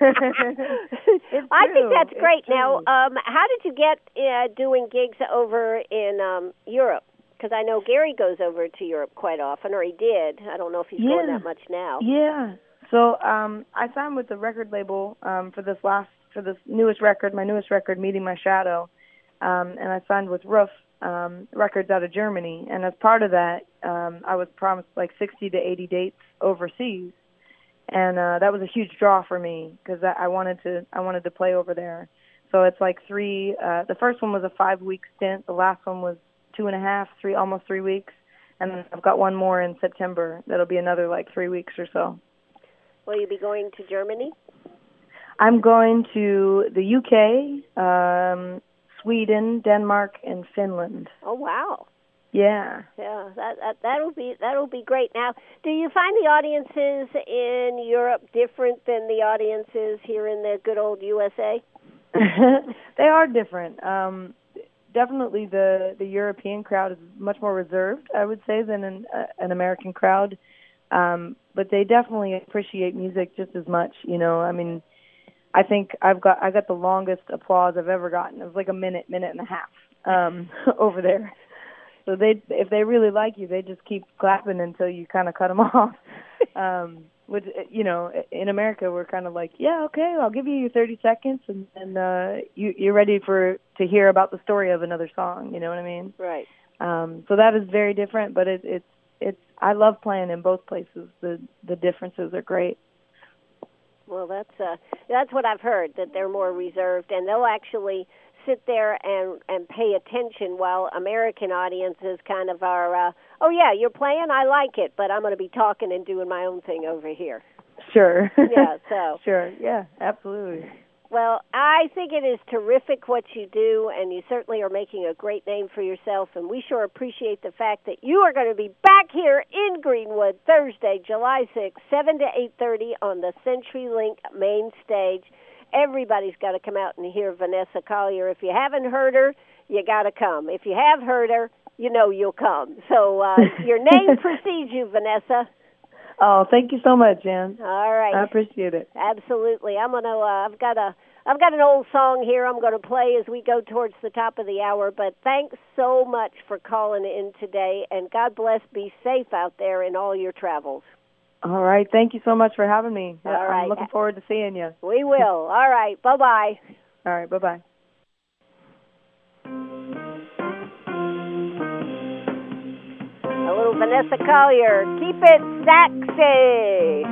[SPEAKER 1] I think that's great. Now, how did you get doing gigs over in Europe? Because I know Gary goes over to Europe quite often, or he did. I don't know if he's going that much now.
[SPEAKER 5] Yeah. So I signed with the record label for this newest record, my newest record, Meeting My Shadow, and I signed with Roof Records out of Germany. And as part of that, I was promised like 60 to 80 dates overseas, and that was a huge draw for me because I wanted to play over there. So it's like three. The first one was a 5-week stint. The last one was 2.5, almost 3 weeks, and then I've got one more in September. That'll be another like 3 weeks or so.
[SPEAKER 1] Will you be going to Germany?
[SPEAKER 5] I'm going to the UK, Sweden, Denmark, and Finland.
[SPEAKER 1] Oh wow!
[SPEAKER 5] Yeah.
[SPEAKER 1] Yeah, that'll be great. Now, do you find the audiences in Europe different than the audiences here in the good old USA?
[SPEAKER 5] They are different. Definitely the European crowd is much more reserved, I would say, than an American crowd. But they definitely appreciate music just as much, I think I got the longest applause I've ever gotten. It was like a minute and a half over there. So if they really like you, they just keep clapping until you kind of cut them off. Which, in America, we're kind of like, yeah, okay, I'll give you your 30 seconds, and you're ready to hear about the story of another song. You know what I mean?
[SPEAKER 1] Right.
[SPEAKER 5] So that is very different, but it's I love playing in both places. The differences are great.
[SPEAKER 1] Well, that's what I've heard, that they're more reserved, and they'll actually sit there and pay attention, while American audiences kind of are, oh yeah, you're playing, I like it, but I'm going to be talking and doing my own thing over here.
[SPEAKER 5] Sure.
[SPEAKER 1] Yeah, so.
[SPEAKER 5] Sure, yeah, absolutely.
[SPEAKER 1] Well, I think it is terrific what you do, and you certainly are making a great name for yourself, and we sure appreciate the fact that you are going to be back here in Greenwood Thursday, July 6th, 7 to 8:30 on the CenturyLink main stage. Everybody's got to come out and hear Vanessa Collier. If you haven't heard her, you got to come. If you have heard her, you'll come. So your name precedes you, Vanessa.
[SPEAKER 5] Oh, thank you so much, Jan.
[SPEAKER 1] All right.
[SPEAKER 5] I appreciate it.
[SPEAKER 1] Absolutely. I'm gonna. I've got an old song here I'm going to play as we go towards the top of the hour. But thanks so much for calling in today, and God bless. Be safe out there in all your travels.
[SPEAKER 5] All right. Thank you so much for having me.
[SPEAKER 1] All right.
[SPEAKER 5] I'm looking forward to seeing you.
[SPEAKER 1] We will. All right. Bye-bye.
[SPEAKER 5] All right. Bye-bye.
[SPEAKER 1] go. Vanessa Collier, keep it sexy.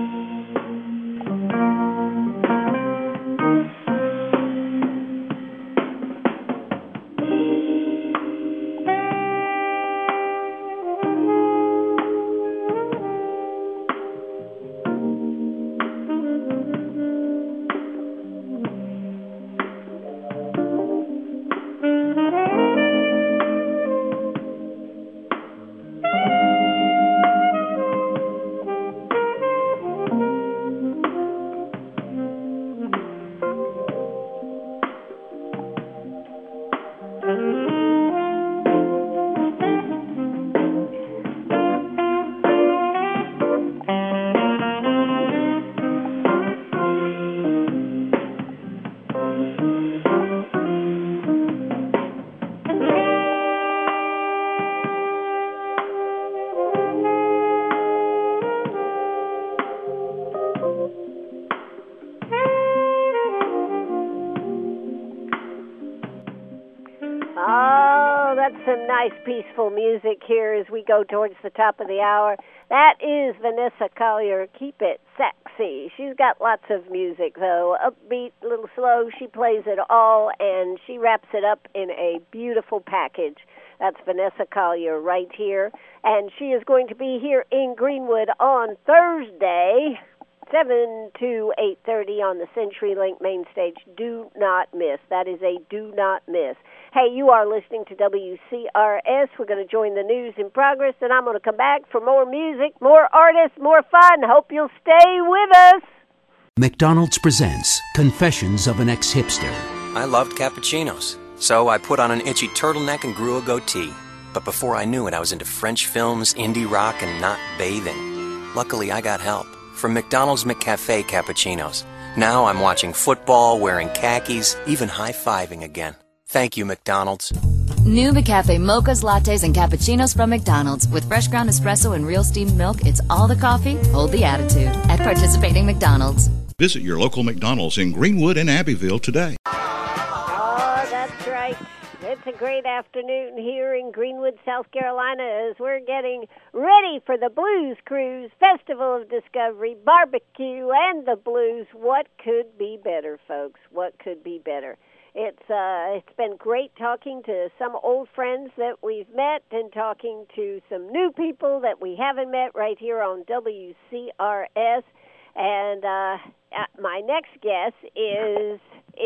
[SPEAKER 1] Some nice peaceful music here as we go towards the top of the hour. That is Vanessa Collier, Keep It Sexy. She's got lots of music, though. Upbeat, a little slow. She plays it all, and she wraps it up in a beautiful package. That's Vanessa Collier right here. And she is going to be here in Greenwood on Thursday, 7 to 8:30 on the CenturyLink main stage. Do not miss. That is a do not miss. Hey, you are listening to WCRS. We're going to join the news in progress, and I'm going to come back for more music, more artists, more fun. Hope you'll stay with us.
[SPEAKER 6] McDonald's presents Confessions of an Ex-Hipster.
[SPEAKER 7] I loved cappuccinos, so I put on an itchy turtleneck and grew a goatee. But before I knew it, I was into French films, indie rock, and not bathing. Luckily, I got help from McDonald's McCafe cappuccinos. Now I'm watching football, wearing khakis, even high-fiving again. Thank you, McDonald's.
[SPEAKER 8] New McCafe mochas, lattes, and cappuccinos from McDonald's. With fresh ground espresso and real steamed milk, it's all the coffee, hold the attitude. At participating McDonald's.
[SPEAKER 9] Visit your local McDonald's in Greenwood and Abbeville today.
[SPEAKER 1] Oh, that's right. It's a great afternoon here in Greenwood, South Carolina, as we're getting ready for the Blues Cruise Festival of Discovery, barbecue, and the blues. What could be better, folks? What could be better? It's been great talking to some old friends that we've met and talking to some new people that we haven't met right here on WCRS. And my next guest is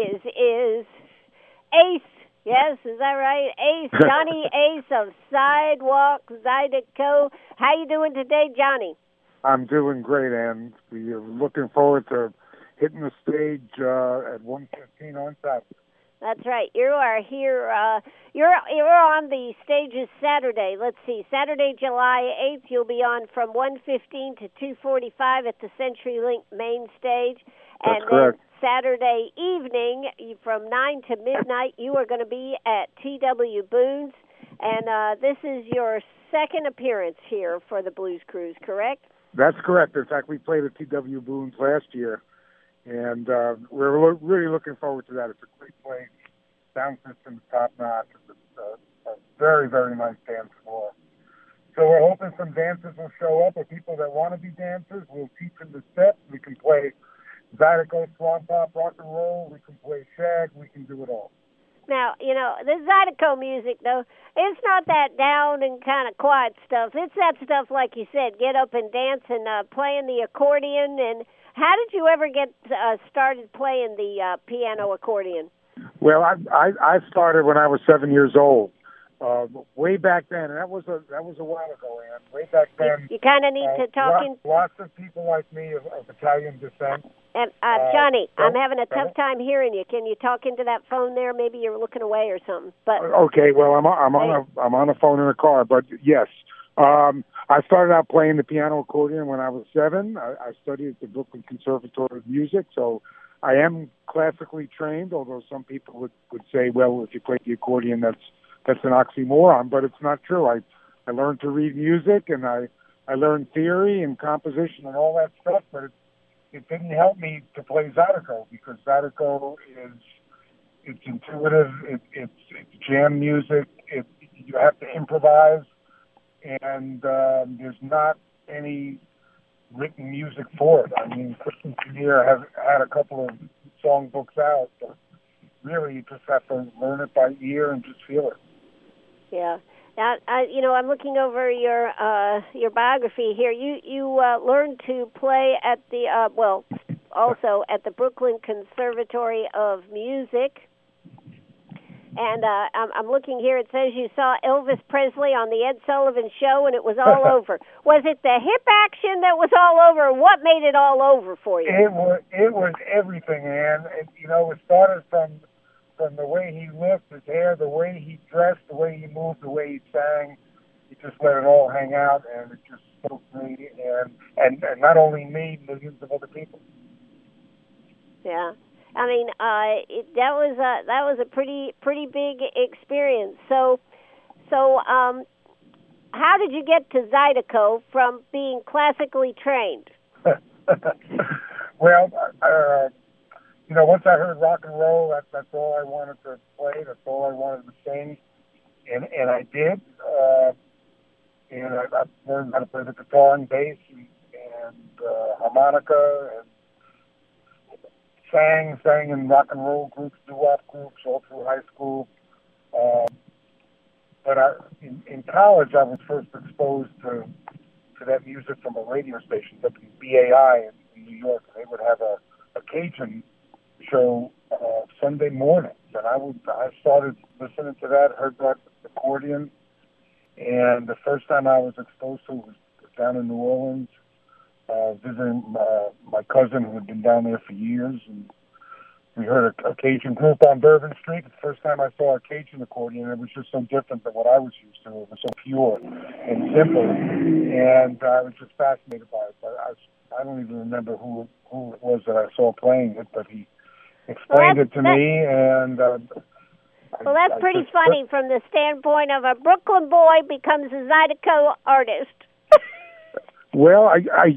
[SPEAKER 1] Ace. Yes, is that right? Ace, Johnny Ace of Sidewalk Zydeco. How you doing today, Johnny?
[SPEAKER 10] I'm doing great, Ann. We're looking forward to hitting the stage at 1:15 on Saturday.
[SPEAKER 1] That's right. You are here. You're on the stages Saturday. Let's see. Saturday, July 8th, you'll be on from 1:15 to 2:45 at the CenturyLink main stage.
[SPEAKER 10] That's correct.
[SPEAKER 1] Then Saturday evening, from 9 to midnight, you are going to be at T.W. Boone's. And this is your second appearance here for the Blues Cruise, correct?
[SPEAKER 10] That's correct. In fact, we played at T.W. Boone's last year. And we're really looking forward to that. It's a great place. Sound system's top-notch. It's a very, very nice dance floor. So we're hoping some dancers will show up, or people that want to be dancers. We'll teach them the steps. We can play Zydeco, Swamp Pop, rock and roll. We can play shag. We can do it all.
[SPEAKER 1] Now, you know, the Zydeco music, though, it's not that down and kind of quiet stuff. It's that stuff, like you said, get up and dance and playing the accordion. And how did you ever get started playing the piano accordion?
[SPEAKER 10] Well, I started when I was 7 years old, way back then, and that was a while ago, Ann. Way back then,
[SPEAKER 1] you kind of need to talk
[SPEAKER 10] lots of people like me of Italian descent.
[SPEAKER 1] And Johnny, I'm having a tough time hearing you. Can you talk into that phone there? Maybe you're looking away or something. But
[SPEAKER 10] okay, well, I'm on a phone in a car, but yes. I started out playing the piano accordion when I was 7. I studied at the Brooklyn Conservatory of Music, so I am classically trained, although some people would say, well, if you play the accordion, that's an oxymoron, but it's not true. I learned to read music, and I learned theory and composition and all that stuff, but it didn't help me to play Zydeco, because Zydeco it's intuitive, it's jam music, you have to improvise. and there's not any written music for it. I mean, Kristen Kinnear has had a couple of songbooks out, but really you just have to learn it by ear and just feel it.
[SPEAKER 1] Yeah. Now, I'm looking over your biography here. You learned to play at the also at the Brooklyn Conservatory of Music. And I'm looking here. It says you saw Elvis Presley on the Ed Sullivan Show, and it was all over. Was it the hip action that was all over, or what made it all over for you?
[SPEAKER 10] It was everything, Ann. It started from the way he looked, his hair, the way he dressed, the way he moved, the way he sang. He just let it all hang out, and it just spoke me, and not only me, millions of other people.
[SPEAKER 1] Yeah. I mean, that was a pretty big experience. So, how did you get to Zydeco from being classically trained?
[SPEAKER 10] Well, once I heard rock and roll, that's all I wanted to play. That's all I wanted to sing, and I did. And I learned how to play the guitar and bass and harmonica and sang in rock and roll groups, doo-wop groups all through high school. But in college, I was first exposed to that music from a radio station, WBAI in New York. They would have a Cajun show Sunday mornings, and I started listening to that, heard that accordion, and the first time I was exposed to it was down in New Orleans, visiting my cousin who had been down there for years, and we heard a Cajun group on Bourbon Street. The first time I saw a Cajun accordion, it was just so different than what I was used to. It was so pure and simple, and I was just fascinated by it. But I don't even remember who it was that I saw playing it, but he explained it to me, and
[SPEAKER 1] well, that's pretty funny from the standpoint of a Brooklyn boy becomes a Zydeco artist.
[SPEAKER 10] Well,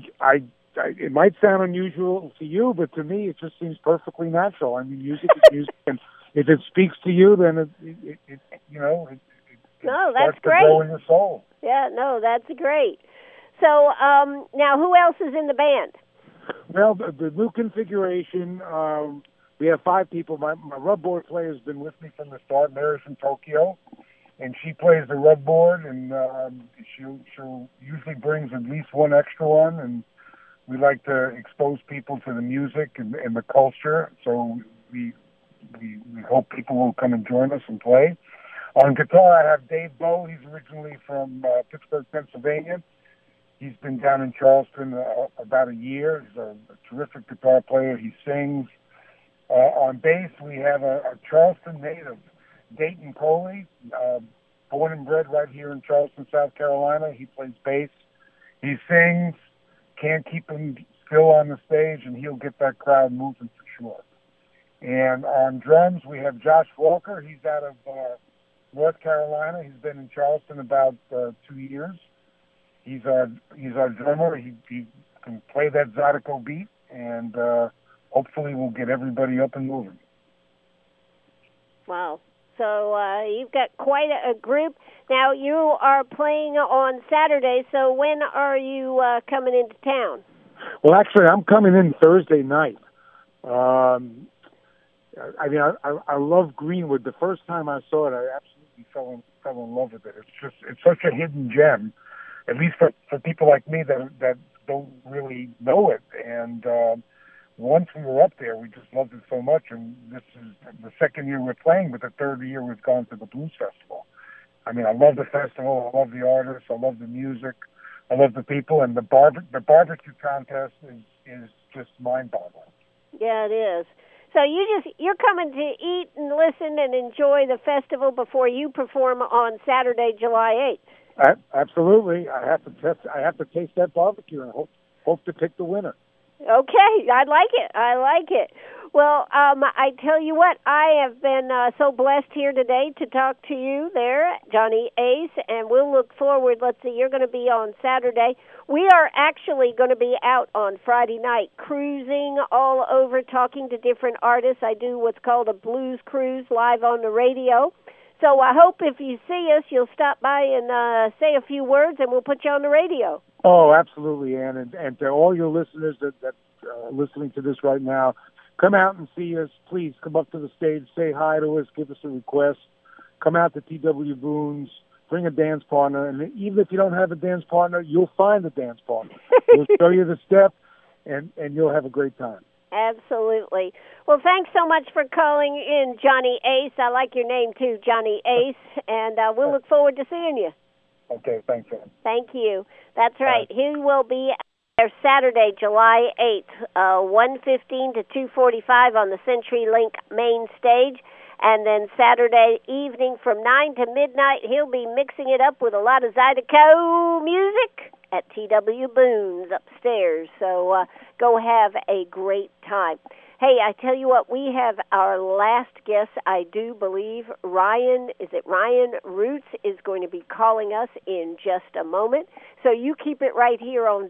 [SPEAKER 10] it might sound unusual to you, but to me, it just seems perfectly natural. I mean, music is music, and if it speaks to you, then it
[SPEAKER 1] no,
[SPEAKER 10] starts
[SPEAKER 1] that's
[SPEAKER 10] to
[SPEAKER 1] great.
[SPEAKER 10] grow in your soul.
[SPEAKER 1] Yeah, no, that's great. So, now who else is in the band?
[SPEAKER 10] Well, the new configuration, we have 5 people. My rubboard player has been with me from the start, Mary from Tokyo, and she plays the rubboard, and she'll usually brings at least one extra one, and we like to expose people to the music and the culture, so we hope people will come and join us and play. On guitar, I have Dave Bowe. He's originally from Pittsburgh, Pennsylvania. He's been down in Charleston about a year. He's a terrific guitar player. He sings. On bass, we have a Charleston native, Dayton Coley, born and bred right here in Charleston, South Carolina. He plays bass. He sings. Can't keep him still on the stage, and he'll get that crowd moving for sure. And on drums, we have Josh Walker. He's out of North Carolina. He's been in Charleston about 2 years. He's our drummer. He can play that Zydeco beat, and hopefully we'll get everybody up and moving.
[SPEAKER 1] Wow. So you've got quite a group. Now, you are playing on Saturday, so when are you coming into town?
[SPEAKER 10] Well, actually, I'm coming in Thursday night. I mean, I love Greenwood. The first time I saw it, I absolutely fell in love with it. It's such a hidden gem, at least for people like me that don't really know it. And once we were up there, we just loved it so much. And this is the second year we're playing, but the third year we've gone to the Blues Festival. I mean, I love the festival. I love the artists. I love the music. I love the people. And the barbecue contest is just mind-boggling.
[SPEAKER 1] Yeah, it is. So you're coming to eat and listen and enjoy the festival before you perform on Saturday, July 8th.
[SPEAKER 10] Absolutely. I have to taste that barbecue and hope to pick the winner.
[SPEAKER 1] Okay, I like it. Well, I tell you what, I have been so blessed here today to talk to you there, Johnny Ace, and we'll look forward. Let's see, you're going to be on Saturday. We are actually going to be out on Friday night, cruising all over, talking to different artists. I do what's called a blues cruise live on the radio. So I hope if you see us, you'll stop by and say a few words, and we'll put you on the radio.
[SPEAKER 10] Oh, absolutely, Ann. And to all your listeners that are listening to this right now, come out and see us. Please come up to the stage, say hi to us, give us a request. Come out to T.W. Boone's, bring a dance partner, and even if you don't have a dance partner, you'll find a dance partner. We'll show you the step, and you'll have a great time.
[SPEAKER 1] Absolutely. Well, thanks so much for calling in, Johnny Ace. I like your name, too, Johnny Ace, and we'll look forward to seeing you.
[SPEAKER 10] Okay, thanks, Ann.
[SPEAKER 1] Thank you. That's right. He will be there Saturday, July 8th, 1:15 to 2:45 on the CenturyLink main stage. And then Saturday evening from 9 to midnight, he'll be mixing it up with a lot of Zydeco music at T.W. Boone's upstairs. So go have a great time. Hey, I tell you what, we have our last guest, I do believe. Ryan Roots is going to be calling us in just a moment. So you keep it right here on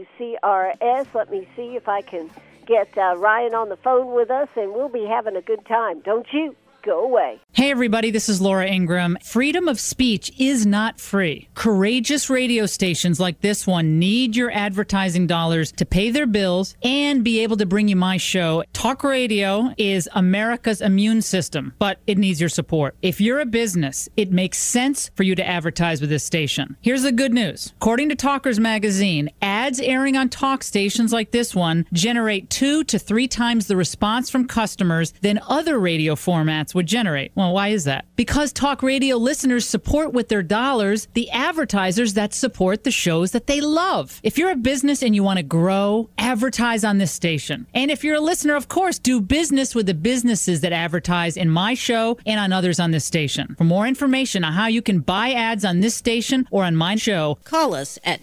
[SPEAKER 1] WCRS. Let me see if I can get Ryan on the phone with us, and we'll be having a good time. Don't you go away.
[SPEAKER 11] Hey everybody, this is Laura Ingram. Freedom of speech is not free. Courageous radio stations like this one need your advertising dollars to pay their bills and be able to bring you my show. Talk radio is America's immune system, but it needs your support. If you're a business, it makes sense for you to advertise with this station. Here's the good news. According to Talkers Magazine, ads airing on talk stations like this one generate 2 to 3 times the response from customers than other radio formats would generate. Well, why is that? Because talk radio listeners support with their dollars the advertisers that support the shows that they love. If you're a business and you want to grow, advertise on this station. And if you're a listener, of course, do business with the businesses that advertise in my show and on others on this station. For more information on how you can buy ads on this station or on my show,
[SPEAKER 3] call us at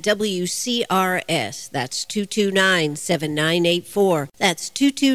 [SPEAKER 3] WCRS. That's 229-7984. That's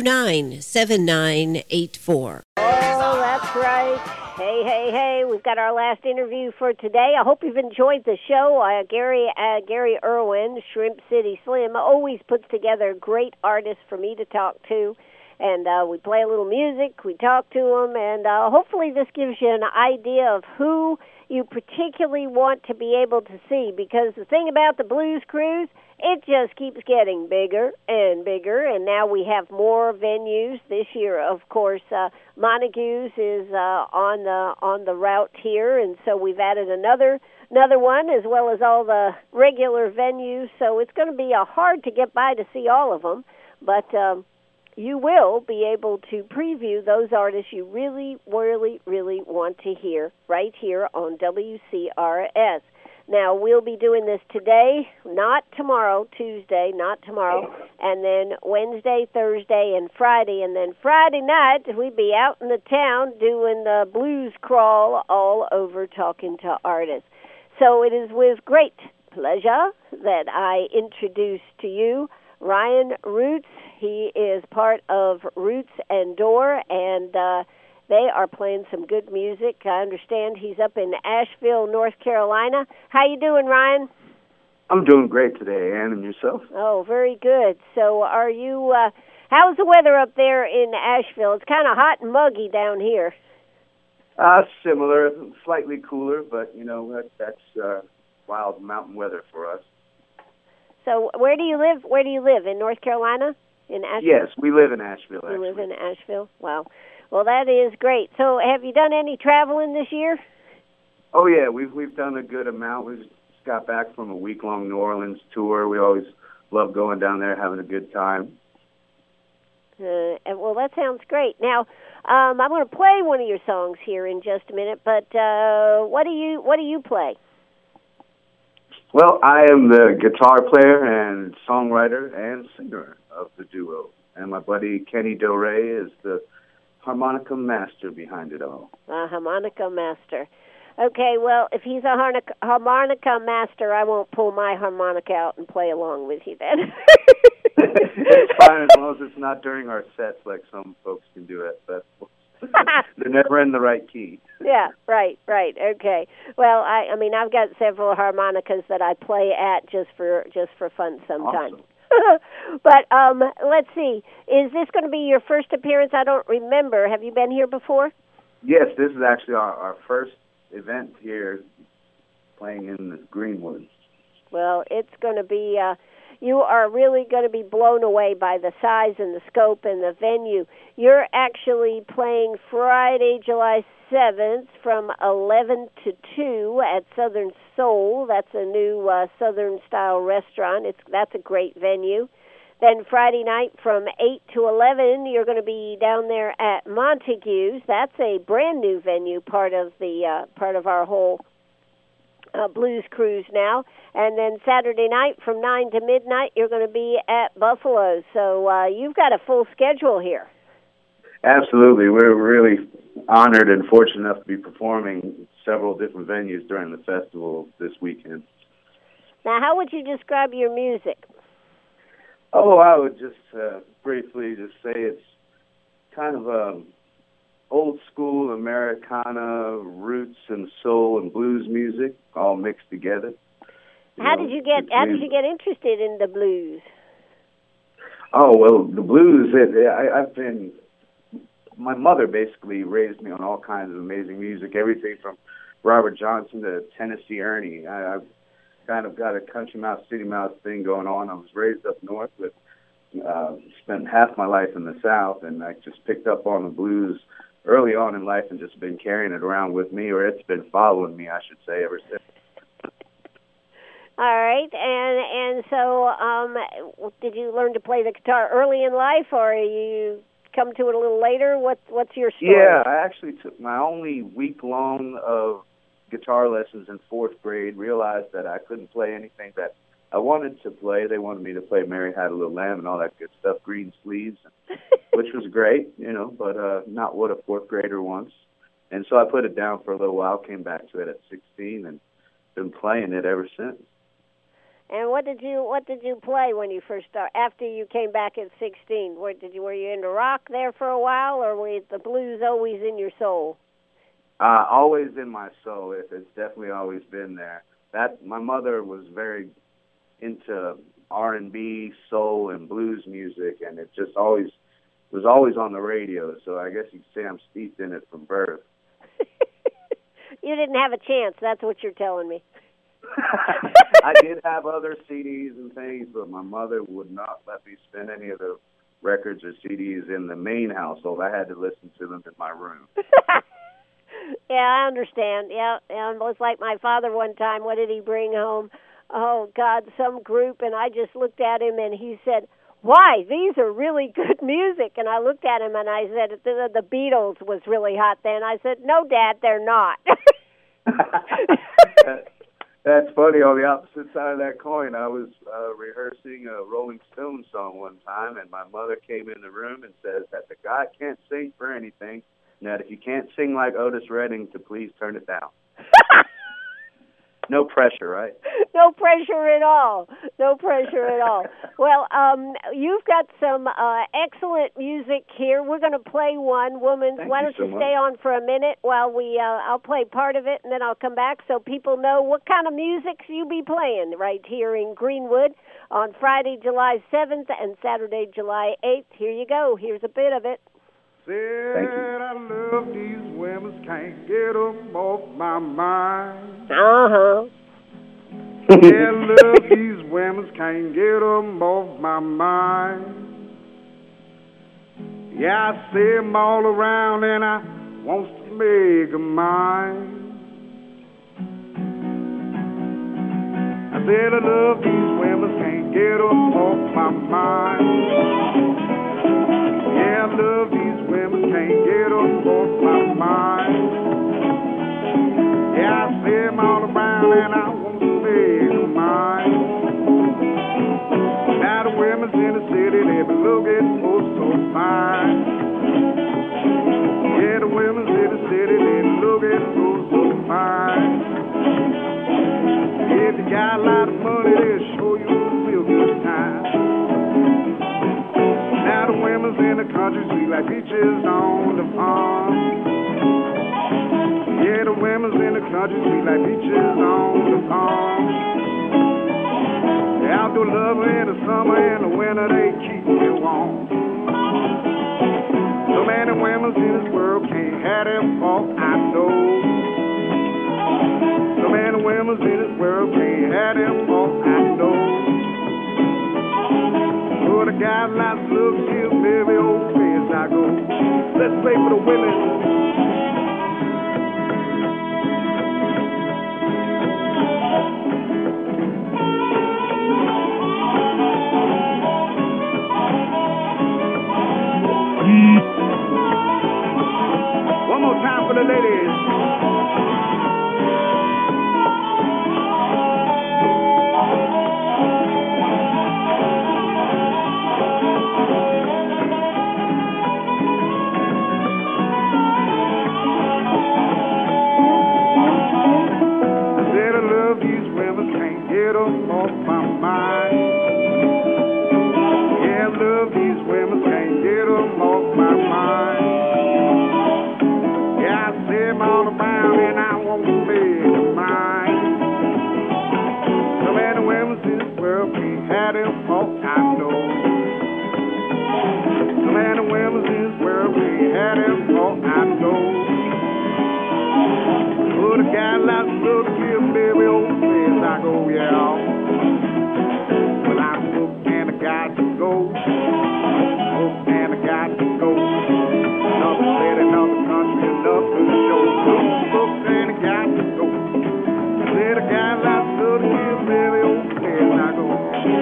[SPEAKER 3] 229-7984.
[SPEAKER 1] Oh, that's right. Hey, we've got our last interview for today. I hope you've enjoyed the show. Gary Irwin, Shrimp City Slim, always puts together great artists for me to talk to. And we play a little music, we talk to them, and hopefully this gives you an idea of who you particularly want to be able to see. Because the thing about the Blues Cruise, it just keeps getting bigger and bigger, and now we have more venues this year. Of course, Montague's is on the route here, and so we've added another one, as well as all the regular venues. So it's going to be hard to get by to see all of them, but you will be able to preview those artists you really, really, really want to hear right here on WCRS. Now, we'll be doing this today, not tomorrow, Tuesday, not tomorrow, and then Wednesday, Thursday, and Friday. And then Friday night, we'll be out in the town doing the blues crawl all over talking to artists. So it is with great pleasure that I introduce to you Ryan Roots. He is part of Roots and Door, and they are playing some good music. I understand he's up in Asheville, North Carolina. How you doing, Ryan?
[SPEAKER 12] I'm doing great today, Ann, and yourself?
[SPEAKER 1] Oh, very good. So are you, how's the weather up there in Asheville? It's kind of hot and muggy down here.
[SPEAKER 12] Similar, slightly cooler, but, that's wild mountain weather for us.
[SPEAKER 1] So where do you live? Where do you live? In North Carolina? In Asheville?
[SPEAKER 12] Yes, we live in Asheville, actually.
[SPEAKER 1] You live in Asheville? Wow. Well, that is great. So have you done any traveling this year?
[SPEAKER 12] Oh, yeah, we've done a good amount. We just got back from a week-long New Orleans tour. We always love going down there, having a good time.
[SPEAKER 1] Well, that sounds great. Now, I'm going to play one of your songs here in just a minute, but what do you play?
[SPEAKER 12] Well, I am the guitar player and songwriter and singer of the duo, and my buddy Kenny Del Rey is the harmonica master behind it all.
[SPEAKER 1] A harmonica master. Okay, well, if he's a harmonica master, I won't pull my harmonica out and play along with you then.
[SPEAKER 12] It's fine as long as it's not during our sets like some folks can do it. But they're never in the right key.
[SPEAKER 1] Yeah, right, okay. Well, I mean, I've got several harmonicas that I play at just for fun sometimes.
[SPEAKER 12] Awesome.
[SPEAKER 1] But let's see. Is this going to be your first appearance? I don't remember. Have you been here before?
[SPEAKER 12] Yes, this is actually our first event here playing in Greenwood.
[SPEAKER 1] Well, it's going to be, you are really going to be blown away by the size and the scope and the venue. You're actually playing Friday, July 7th from 11 to 2 at Southern Soul. That's a new Southern-style restaurant. That's a great venue. Then Friday night from 8 to 11, you're going to be down there at Montague's. That's a brand-new venue, part of our whole blues cruise now. And then Saturday night from 9 to midnight, you're going to be at Buffalo. So you've got a full schedule here.
[SPEAKER 12] Absolutely. We're really honored and fortunate enough to be performing several different venues during the festival this weekend.
[SPEAKER 1] Now, how would you describe your music?
[SPEAKER 12] Oh, I would just briefly just say it's kind of old school Americana roots and soul and blues music all mixed together.
[SPEAKER 1] How did you get interested in the blues?
[SPEAKER 12] Oh, well, the blues, my mother basically raised me on all kinds of amazing music, everything from Robert Johnson to Tennessee Ernie. I've kind of got a country mouse, city mouse thing going on. I was raised up north, but spent half my life in the South, and I just picked up on the blues early on in life and just been carrying it around with me, or it's been following me, I should say, ever since.
[SPEAKER 1] All right, and so did you learn to play the guitar early in life, or you come to it a little later? What's your story?
[SPEAKER 12] Yeah, I actually took my only week-long of guitar lessons in 4th grade, realized that I couldn't play anything that I wanted to play. They wanted me to play Mary Had a Little Lamb and all that good stuff, Green Sleeves, which was great, but not what a 4th grader wants. And so I put it down for a little while, came back to it at 16, and been playing it ever since.
[SPEAKER 1] And what did you play when you first started? After you came back at 16, were you into rock there for a while, or were the blues always in your soul?
[SPEAKER 12] Always in my soul. It's definitely always been there. My mother was very into R&B, soul, and blues music, and it just was always on the radio. So I guess you could say I'm steeped in it from birth.
[SPEAKER 1] You didn't have a chance. That's what you're telling me.
[SPEAKER 12] I did have other CDs and things, but my mother would not let me spin any of the records or CDs in the main household. I had to listen to them in my room.
[SPEAKER 1] Yeah, I understand. Yeah, it was like my father one time. What did he bring home? Oh, God, some group, and I just looked at him, and he said, "Why, these are really good music." And I looked at him, and I said, the Beatles was really hot then. I said, "No, Dad, they're not."
[SPEAKER 12] That's funny. On the opposite side of that coin, I was rehearsing a Rolling Stones song one time, and my mother came in the room and says that the guy can't sing for anything, and that if you can't sing like Otis Redding, to please turn it down. No pressure, right?
[SPEAKER 1] No pressure at all. No pressure at all. Well, you've got some excellent music here. We're going to play one, Woman. Why don't you stay on for a minute while I'll play part of it, and then I'll come back so people know what kind of music you be playing right here in Greenwood on Friday, July 7th and Saturday, July 8th. Here you go. Here's a bit of it.
[SPEAKER 13] Said I love these women, can't get them off my mind.
[SPEAKER 1] Uh-huh.
[SPEAKER 13] Yeah, love these women, can't get them off my mind. Yeah, I see them all around and I want to make them mine. I said I love these women, can't get them off my mind. Yeah, I love these women, can't get them off my mind. Yeah, I see them all around and I want to make them mine. Now the women's in the city, they be looking oh so fine. Yeah, the women's in the city, they be looking oh so fine. If you got a lot of money, they'll show you a real good time. Now the women's in the country sweet like peaches on the farm. Yeah, the women's in the country sweet like peaches on the farm. They outdoor lover in the summer, in the winter they keep me warm. So many women's in this world can't have them fault, I know. women's in this world can't have them all, I know. But I got lots of love to give every old place I go. Let's play for the women. One more time for the ladies. I said I love these women, can't get them off my mind. Yeah, I love these women, can't get them off my mind. Yeah, I see them all around and I won't make them mine. So many women in this world can't have them all, I know. So many women in this world can't have them all, I know. But I got lots of love to give every old place I go, yeah. But I'm booked and I got to go. Booked and I got to go. Another state, another country, enough for the show. Booked and I got to go. Said I got lots of love to give every old place I go.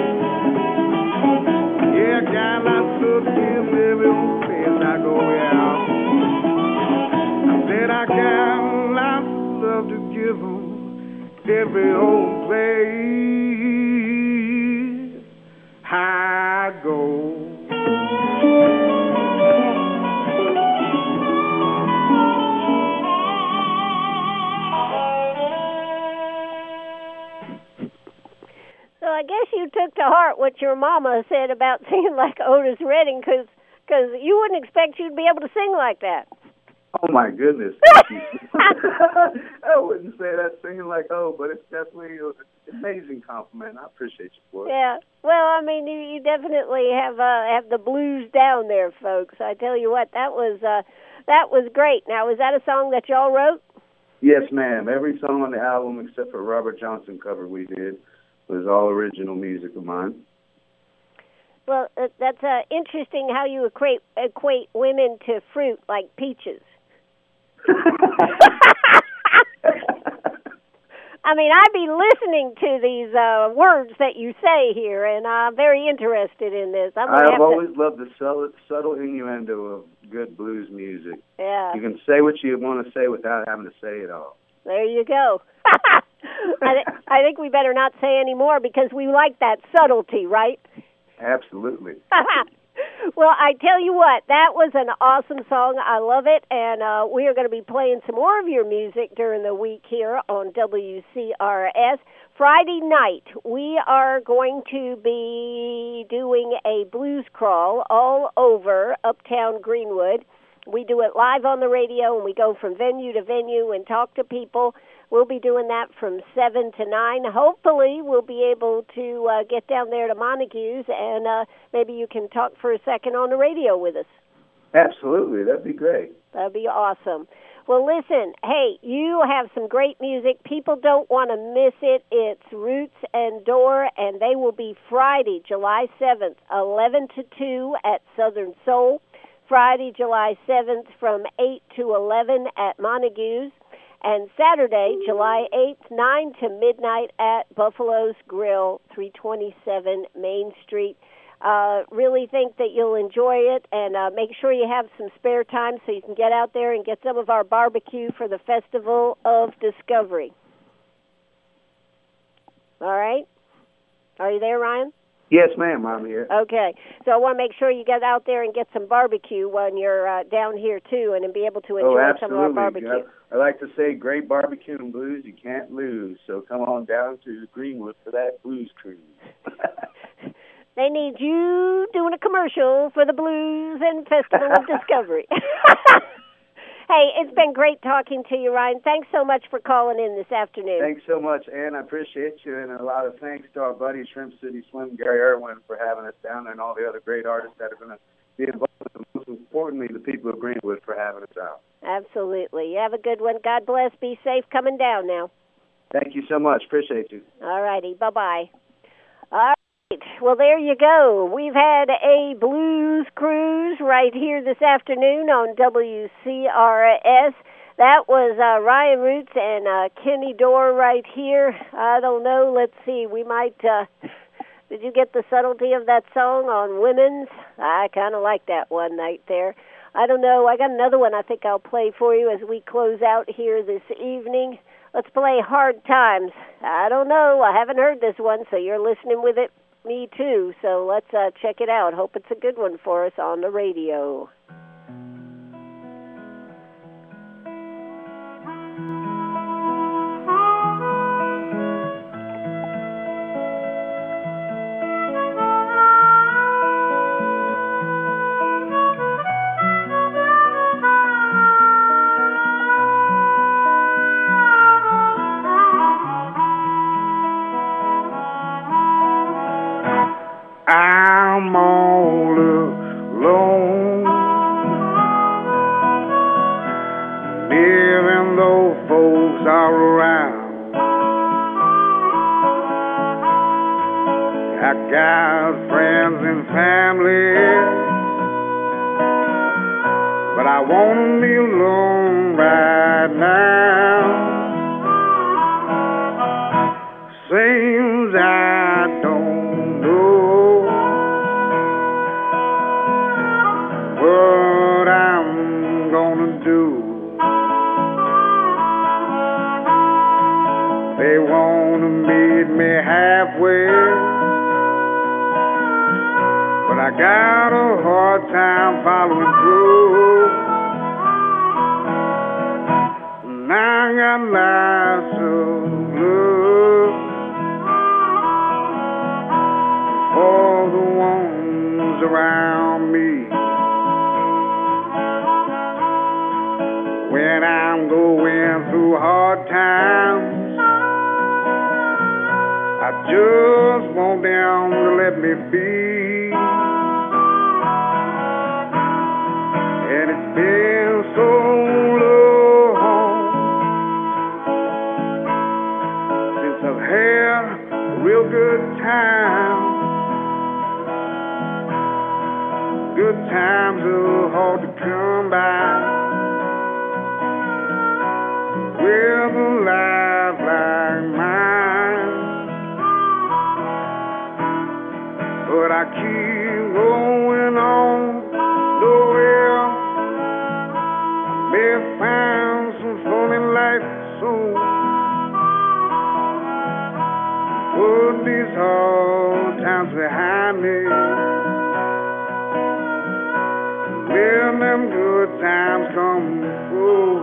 [SPEAKER 13] Yeah, I got lots of love to give every old place I go, yeah. I said I got lots of love to give them every old place I go.
[SPEAKER 1] So I guess you took to heart what your mama said about singing like Otis Redding, because you wouldn't expect you'd be able to sing like that.
[SPEAKER 12] Oh, my goodness. I wouldn't say that singing like, but it's definitely an amazing compliment. I appreciate you for it.
[SPEAKER 1] Yeah. Well, I mean, you definitely have the blues down there, folks. I tell you what, that was great. Now, was that a song that y'all wrote?
[SPEAKER 12] Yes, ma'am. Every song on the album except for Robert Johnson cover we did was all original music of mine.
[SPEAKER 1] Well, that's interesting how you equate women to fruit like peaches. I mean, I'd be listening to these words that you say here, and I'm very interested in this.
[SPEAKER 12] I've always loved the subtle innuendo of good blues music.
[SPEAKER 1] Yeah.
[SPEAKER 12] You can say what you want to say without having to say it all.
[SPEAKER 1] There you go. I think we better not say any more because we like that subtlety, right?
[SPEAKER 12] Absolutely.
[SPEAKER 1] Well, I tell you what, that was an awesome song. I love it, and we are going to be playing some more of your music during the week here on WCRS. Friday night, we are going to be doing a blues crawl all over Uptown Greenwood. We do it live on the radio, and we go from venue to venue and talk to people. We'll be doing that from 7 to 9. Hopefully, we'll be able to get down there to Montague's, and maybe you can talk for a second on the radio with us.
[SPEAKER 12] Absolutely. That'd be great.
[SPEAKER 1] That'd be awesome. Well, listen, hey, you have some great music. People don't want to miss it. It's Roots and Door, and they will be Friday, July 7th, 11 to 2 at Southern Soul. Friday, July 7th from 8 to 11 at Montague's. And Saturday, July 8th, 9 to midnight at Buffalo's Grill, 327 Main Street. Really think that you'll enjoy it, and make sure you have some spare time so you can get out there and get some of our barbecue for the Festival of Discovery. All right? Are you there, Ryan?
[SPEAKER 12] Yes, ma'am, I'm here.
[SPEAKER 1] Okay. So I want to make sure you get out there and get some barbecue when you're down here, too, and be able to enjoy some of our barbecue.
[SPEAKER 12] I like to say great barbecue and blues you can't lose. So come on down to Greenwood for that blues cruise.
[SPEAKER 1] They need you doing a commercial for the Blues and Festival of Discovery. Hey, it's been great talking to you, Ryan. Thanks so much for calling in this afternoon.
[SPEAKER 12] Thanks so much, Ann. I appreciate you, and a lot of thanks to our buddy Shrimp City Slim, Gary Irwin, for having us down there, and all the other great artists that are going to be involved, and most importantly, the people of Greenwood for having us out.
[SPEAKER 1] Absolutely. You have a good one. God bless. Be safe coming down now.
[SPEAKER 12] Thank you so much. Appreciate you.
[SPEAKER 1] All righty. Bye-bye. All right. Well, there you go. We've had a blues cruise right here this afternoon on WCRS. That was Ryan Roots and Kenny Dorr right here. I don't know. Let's see. We might... did you get the subtlety of that song on Women's? I kind of like that one right there. I don't know. I got another one I think I'll play for you as we close out here this evening. Let's play Hard Times. I don't know. I haven't heard this one, so you're listening with it. Me too. So let's check it out. Hope it's a good one for us on the radio.
[SPEAKER 13] I'm all alone, even though folks are around. I got friends and family, but I wanna be alone right now. Seems I don't know what I'm gonna do. They wanna meet me halfway, but I got a hard time following through. And I got lots of love for the ones around me. When I'm going through hard times, I just want them to let me be. And it's been so long since I've had a real good time. Good times are hard to come by. With a life like mine, but I keep going on nowhere. May have found some fun in life soon. Put these hard times behind me. Let them good times come through.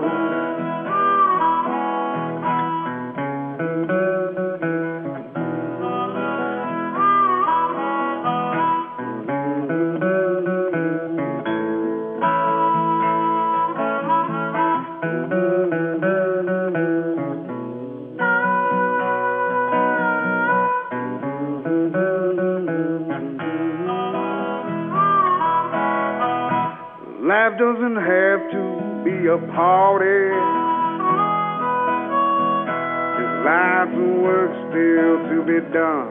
[SPEAKER 13] Life doesn't have to be a party. There's lots of work still to be done.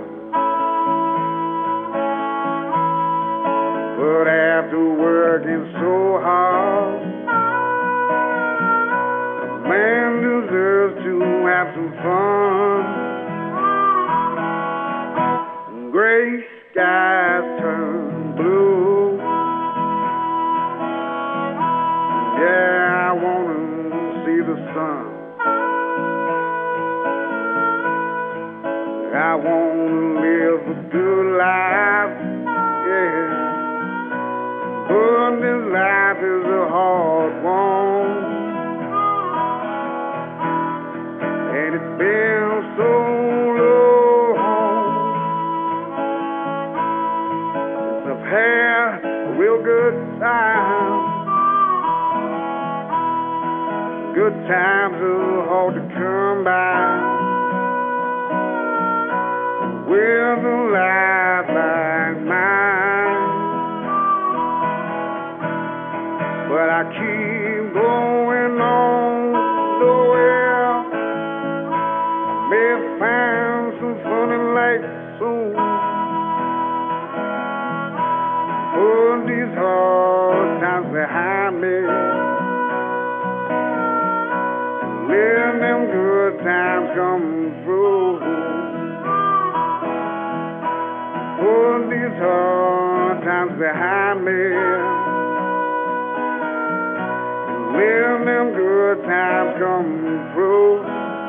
[SPEAKER 13] But after working so hard, a man deserves to have some fun. Gray skies turn blue. Yeah, I wanna see the sun. I wanna live a good life, yeah. But this life is a hard one, and it's been so long since I've had a real good time. Good times are hard to come by. With a life like mine, but I keep going on nowhere. soon. Put these hard times behind me. Let them good times come through. Put these hard times behind me. Let them good times come through.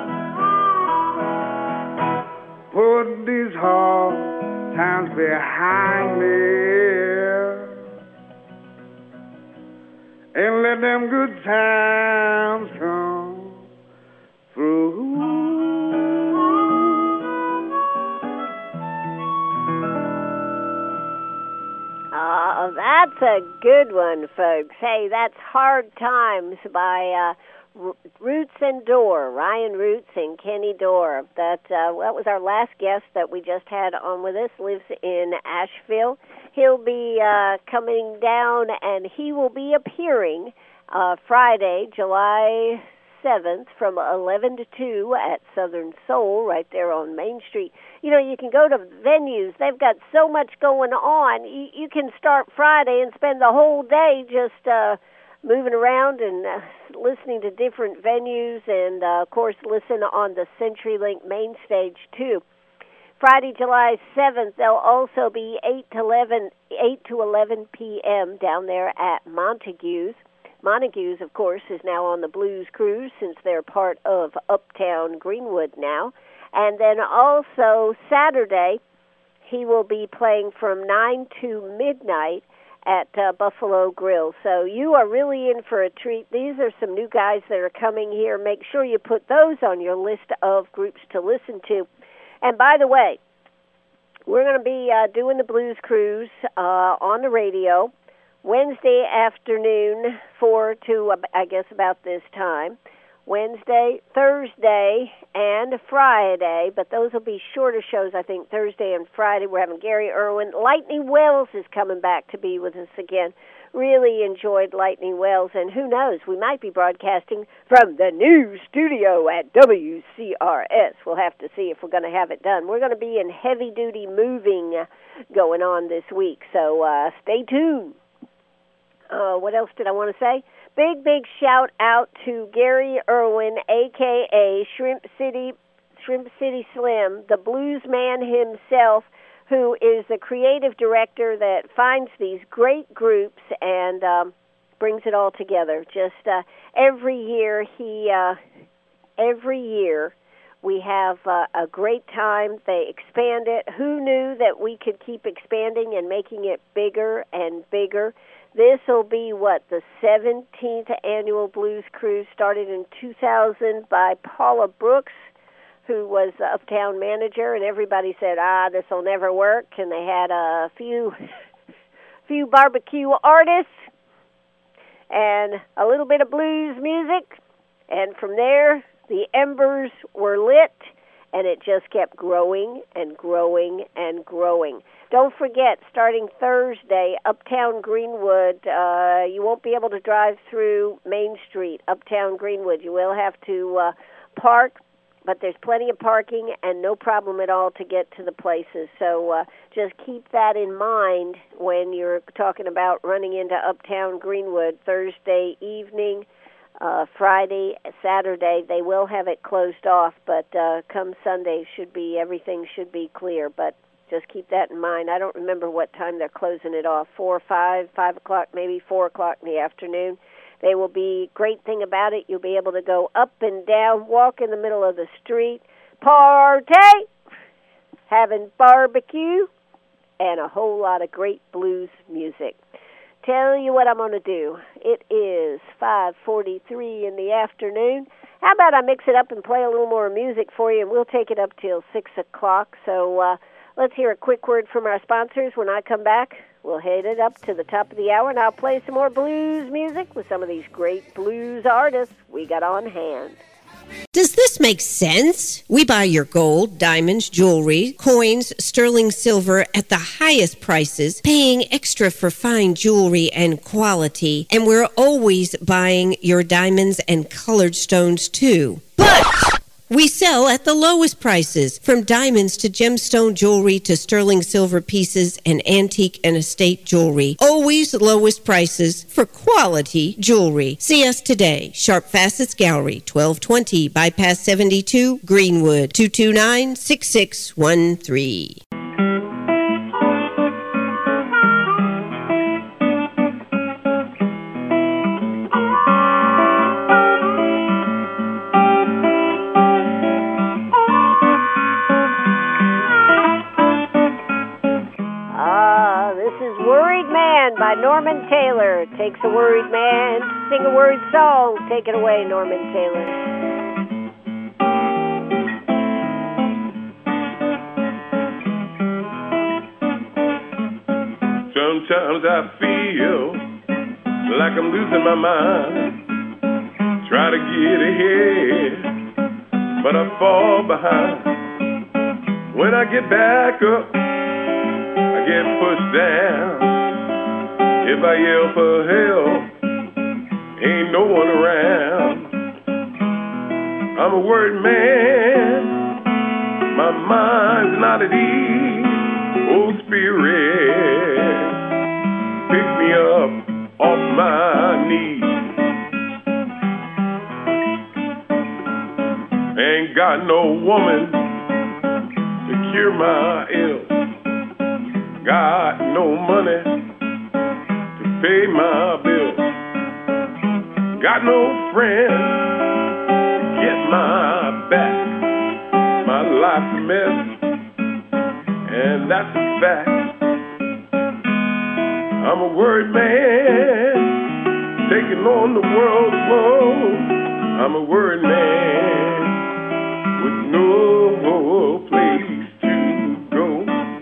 [SPEAKER 13] Put these hard times behind me. And let them good times come through.
[SPEAKER 1] Oh, that's a good one, folks. Hey, that's Hard Times by Roots and Dorr, Ryan Roots and Kenny Dorr. That was our last guest that we just had on with us, lives in Asheville. He'll be coming down, and he will be appearing Friday, July 7th from 11 to 2 at Southern Soul right there on Main Street. You know, you can go to venues. They've got so much going on. You can start Friday and spend the whole day just moving around and listening to different venues and, of course, listen on the CenturyLink main stage, too. Friday, July 7th, they'll also be 8 to 11 p.m. down there at Montague's. Montague's, of course, is now on the Blues Cruise since they're part of Uptown Greenwood now. And then also Saturday, he will be playing from 9 to midnight at Buffalo Grill. So you are really in for a treat. These are some new guys that are coming here. Make sure you put those on your list of groups to listen to. And by the way, we're going to be doing the Blues Cruise on the radio Wednesday afternoon 4 to, I guess, about this time. Wednesday, Thursday, and Friday, but those will be shorter shows, I think, Thursday and Friday. We're having Gary Irwin. Lightning Wells is coming back to be with us again. Really enjoyed Lightning Wells, and who knows, we might be broadcasting from the new studio at WCRS. We'll have to see if we're going to have it done. We're going to be in heavy-duty moving going on this week, so stay tuned. What else did I want to say? Big shout out to Gary Irwin, a.k.a. Shrimp City Slim, the blues man himself, who is the creative director that finds these great groups and brings it all together. Just every year we have a great time. They expand it. Who knew that we could keep expanding and making it bigger and bigger? This will be, the 17th annual Blues Cruise, started in 2000 by Paula Brooks, who was the Uptown manager, and everybody said, this will never work, and they had a few barbecue artists and a little bit of blues music, and from there, the embers were lit, and it just kept growing and growing and growing. Don't forget, starting Thursday, Uptown Greenwood, you won't be able to drive through Main Street, Uptown Greenwood. You will have to park, but there's plenty of parking and no problem at all to get to the places. So just keep that in mind when you're talking about running into Uptown Greenwood Thursday evening. Friday, Saturday, they will have it closed off, but come Sunday, everything should be clear. But just keep that in mind. I don't remember what time they're closing it off, 4 or 5 o'clock, maybe 4 o'clock in the afternoon. They will be, great thing about it, you'll be able to go up and down, walk in the middle of the street, party, having barbecue, and a whole lot of great blues music. Tell you what I'm going to do. It is 5:43 in the afternoon. How about I mix it up and play a little more music for you, and we'll take it up till 6 o'clock. So let's hear a quick word from our sponsors. When I come back, we'll head it up to the top of the hour, and I'll play some more blues music with some of these great blues artists we got on hand.
[SPEAKER 3] Does this make sense? We buy your gold, diamonds, jewelry, coins, sterling silver at the highest prices, paying extra for fine jewelry and quality, and we're always buying your diamonds and colored stones too. But We sell at the lowest prices, from diamonds to gemstone jewelry to sterling silver pieces and antique and estate jewelry. Always lowest prices for quality jewelry. See us today. Sharp Facets Gallery, 1220 Bypass 72, Greenwood, 229-6613.
[SPEAKER 1] By Norman Taylor. Takes a worried man to sing a worried song. Take it away, Norman Taylor.
[SPEAKER 14] Sometimes I feel like I'm losing my mind. Try to get ahead, but I fall behind. When I get back up, I get pushed down. If I yell for help, ain't no one around. I'm a worried man, my mind's not at ease. Oh, Spirit, pick me up off my knees. Ain't got no woman to cure my ills. Got no money pay my bills. Got no friend to get my back. My life's a mess, and that's a fact. I'm a worried man, taking on the world's woe. I'm a worried man with no place to go.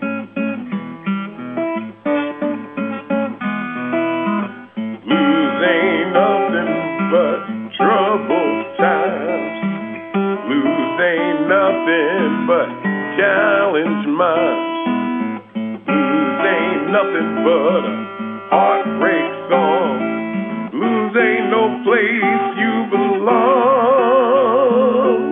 [SPEAKER 14] Ain't nothing but troubled times. Blues ain't nothing but challenge minds. Blues ain't nothing but a heartbreak song. Blues ain't no place you belong.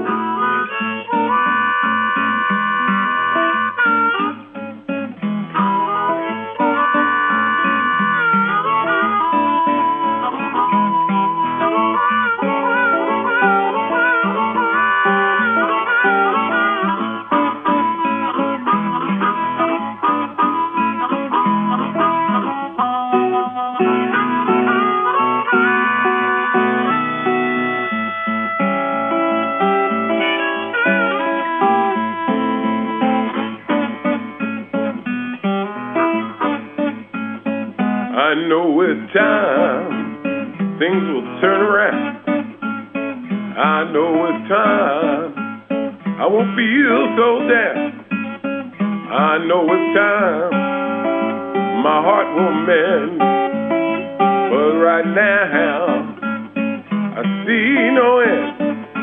[SPEAKER 14] I know with time things will turn around. I know with time I won't feel so down. I know with time my heart will mend. But right now I see no end.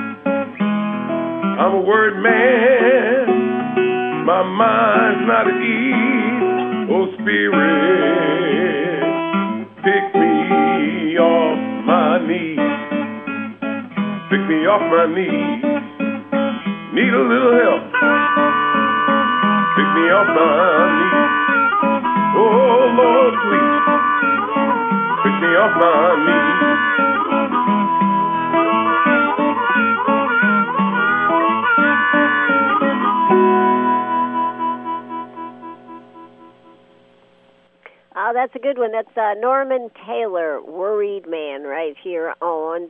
[SPEAKER 14] I'm a worried man, my mind's not at ease. Oh, Spirit, pick me off my knees. Pick me off my knees. Need a little help. Pick me off my knees. Oh, Lord, please. Pick me off my knees.
[SPEAKER 1] Oh, that's a good one. That's Norman Taylor, Worried Man, right here on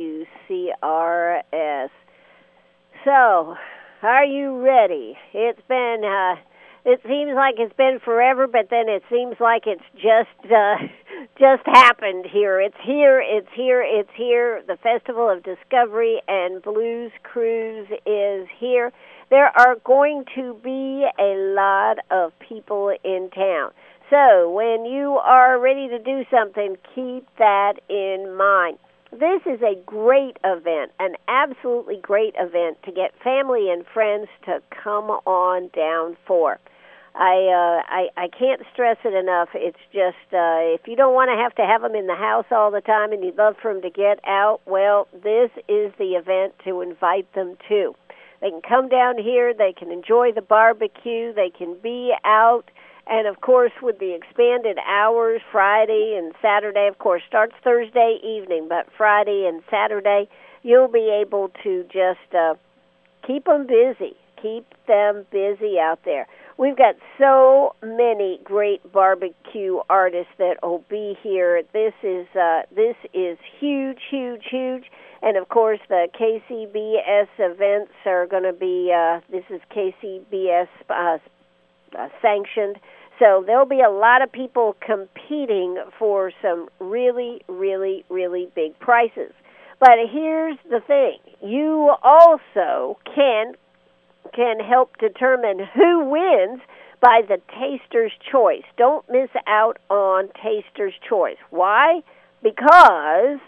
[SPEAKER 1] WCRS. So, are you ready? It seems like it's been forever, but then it seems like it's just happened here. It's here. The Festival of Discovery and Blues Cruise is here. There are going to be a lot of people in town. So when you are ready to do something, keep that in mind. This is a great event, an absolutely great event to get family and friends to come on down for. I can't stress it enough. It's just if you don't want to have them in the house all the time and you'd love for them to get out, well, this is the event to invite them to. They can come down here. They can enjoy the barbecue. They can be out. And, of course, with the expanded hours, Friday and Saturday, of course, starts Thursday evening, but Friday and Saturday, you'll be able to just keep them busy. Keep them busy out there. We've got so many great barbecue artists that will be here. This is huge, huge, huge. And, of course, the KCBS events are going to be, this is KCBS sanctioned. So there'll be a lot of people competing for some really, really, really big prizes. But here's the thing. You also can help determine who wins by the Taster's Choice. Don't miss out on Taster's Choice. Why? Because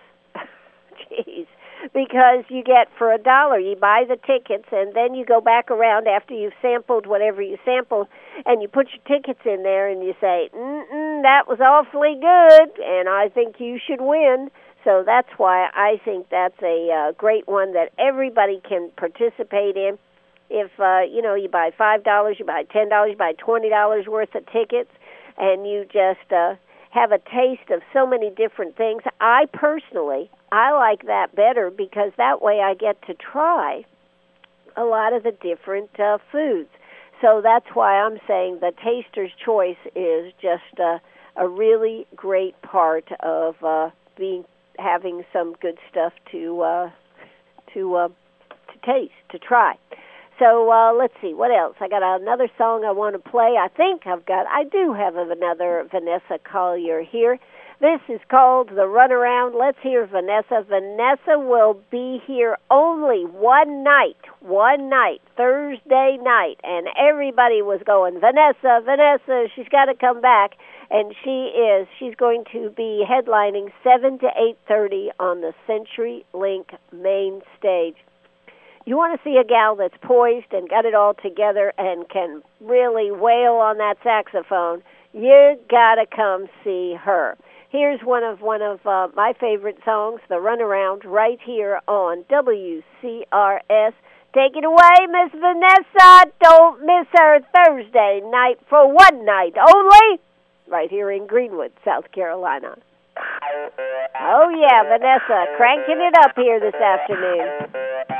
[SPEAKER 1] you get for $1, you buy the tickets, and then you go back around after you've sampled whatever you sampled, and you put your tickets in there, and you say, that was awfully good, and I think you should win. So that's why I think that's a great one that everybody can participate in. If, you buy $5, you buy $10, you buy $20 worth of tickets, and you just have a taste of so many different things. I like that better because that way I get to try a lot of the different foods. So that's why I'm saying the Taster's Choice is just a really great part of having some good stuff to taste, to try. So let's see, what else? I got another song I want to play. I do have another Vanessa Collier here. This is called The Runaround. Let's hear Vanessa. Vanessa will be here only one night, Thursday night. And everybody was going, Vanessa, she's got to come back. And she's going to be headlining 7 to 8:30 on the CenturyLink main stage. You want to see a gal that's poised and got it all together and can really wail on that saxophone, you got to come see her. Here's one of my favorite songs, The Runaround, right here on WCRS. Take it away, Miss Vanessa. Don't miss her Thursday night for one night only, right here in Greenwood, South Carolina. Oh, yeah, Vanessa, cranking it up here this afternoon.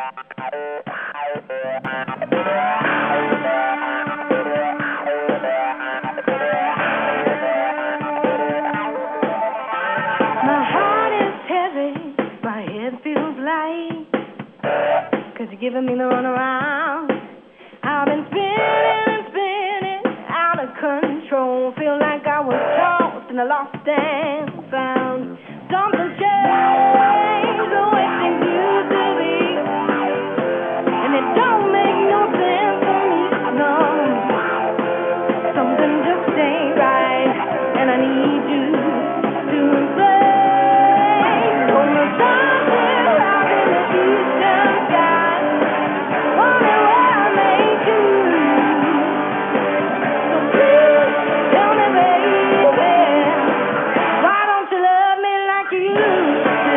[SPEAKER 15] My heart is heavy, my head feels light, 'cause you're giving me the runaround. I've been spinning, out of control, feel like I was tossed and I lost and found. Something changed the way things used to be, and it don't make no sense to me, no. Something just ain't right, and I need you to explain. From the sun till out in the eastern sky, wondering where I made you. So please tell me, baby, why don't you love me like you used to?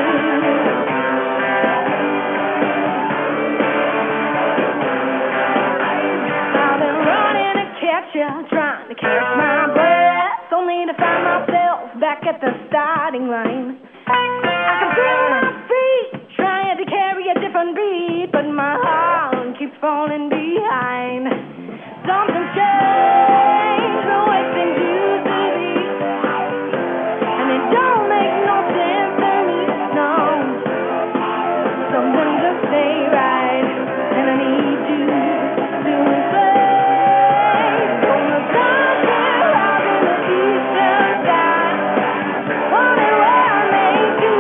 [SPEAKER 15] I've been running to catch you, trying to catch my breath, only to find myself back at the starting line. I can feel my feet trying to carry a different beat, but my heart keeps falling behind. Something changed the way things used to be, and it don't make no sense to me, no. Something just ain't right, and I need you to explain. From the sun till out in the eastern sky, wondering where I made you.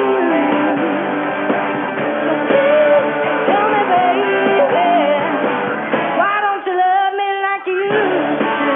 [SPEAKER 15] So please tell me, baby, why don't you love me like you used to?